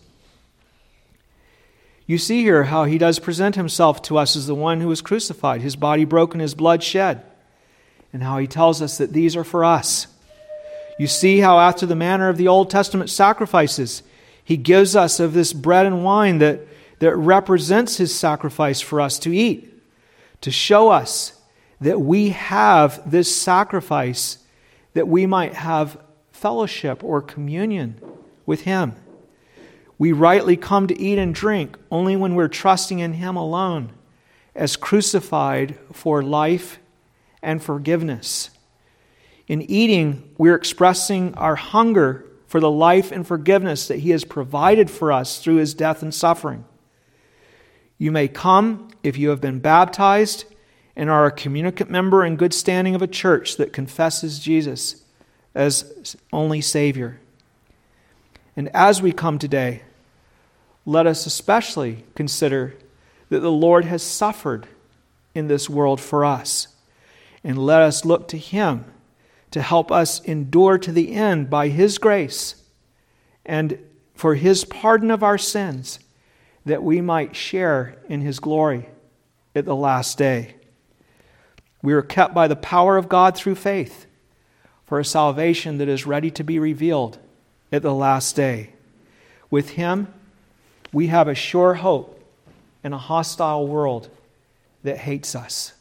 You see here how He does present Himself to us as the one who was crucified, His body broken, His blood shed, and how He tells us that these are for us. You see how after the manner of the Old Testament sacrifices, He gives us of this bread and wine that, that represents His sacrifice for us to eat, to show us that we have this sacrifice that we might have fellowship or communion with Him. We rightly come to eat and drink only when we're trusting in Him alone as crucified for life and forgiveness. In eating, we're expressing our hunger for the life and forgiveness that He has provided for us through His death and suffering. You may come if you have been baptized and are a communicant member in good standing of a church that confesses Jesus as only Savior. And as we come today, let us especially consider that the Lord has suffered in this world for us. And let us look to Him to help us endure to the end by His grace and for His pardon of our sins, that we might share in His glory at the last day. We are kept by the power of God through faith for a salvation that is ready to be revealed at the last day. With Him, we have a sure hope in a hostile world that hates us.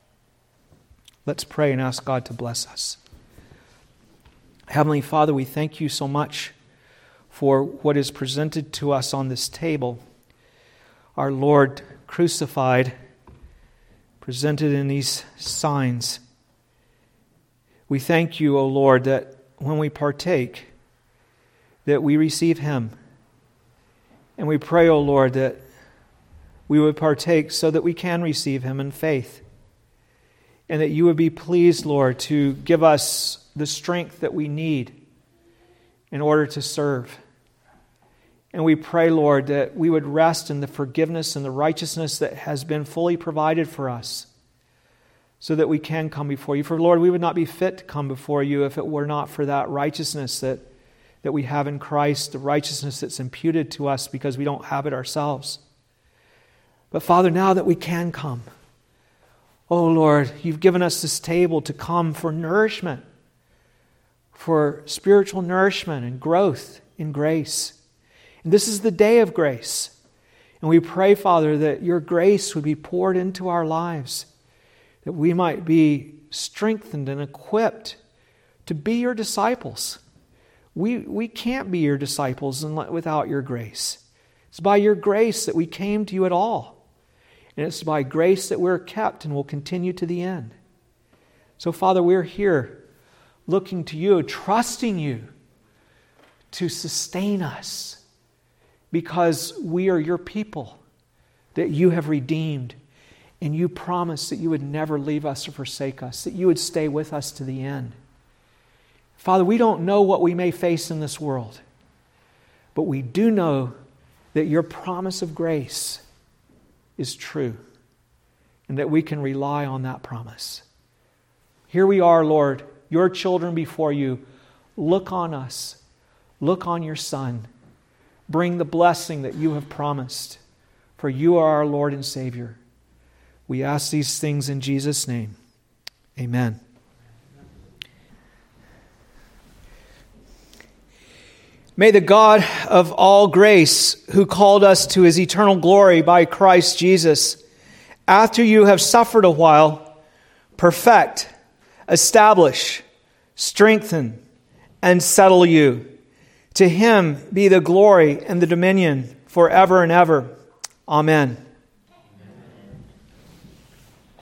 Let's pray and ask God to bless us. Heavenly Father, we thank You so much for what is presented to us on this table. Our Lord crucified, presented in these signs. We thank You, O Lord, that when we partake, that we receive Him. And we pray, O Lord, that we would partake so that we can receive Him in faith. And that You would be pleased, Lord, to give us the strength that we need in order to serve. And we pray, Lord, that we would rest in the forgiveness and the righteousness that has been fully provided for us so that we can come before You. For, Lord, we would not be fit to come before You if it were not for that righteousness that, that we have in Christ, the righteousness that's imputed to us because we don't have it ourselves. But, Father, now that we can come, oh, Lord, You've given us this table to come for nourishment, for spiritual nourishment and growth in grace. And this is the day of grace. And we pray, Father, that Your grace would be poured into our lives, that we might be strengthened and equipped to be Your disciples. We, we can't be Your disciples without Your grace. It's by Your grace that we came to You at all. And it's by grace that we're kept and will continue to the end. So, Father, we're here looking to You, trusting You to sustain us because we are Your people that You have redeemed. And You promised that You would never leave us or forsake us, that You would stay with us to the end. Father, we don't know what we may face in this world, but we do know that Your promise of grace is true and that we can rely on that promise. Here we are, Lord, Your children before You. Look on us. Look on Your Son. Bring the blessing that You have promised, for You are our Lord and Savior. We ask these things in Jesus' name. Amen. May the God of all grace, who called us to His eternal glory by Christ Jesus, after you have suffered a while, perfect, establish, strengthen, and settle you. To Him be the glory and the dominion forever and ever. Amen.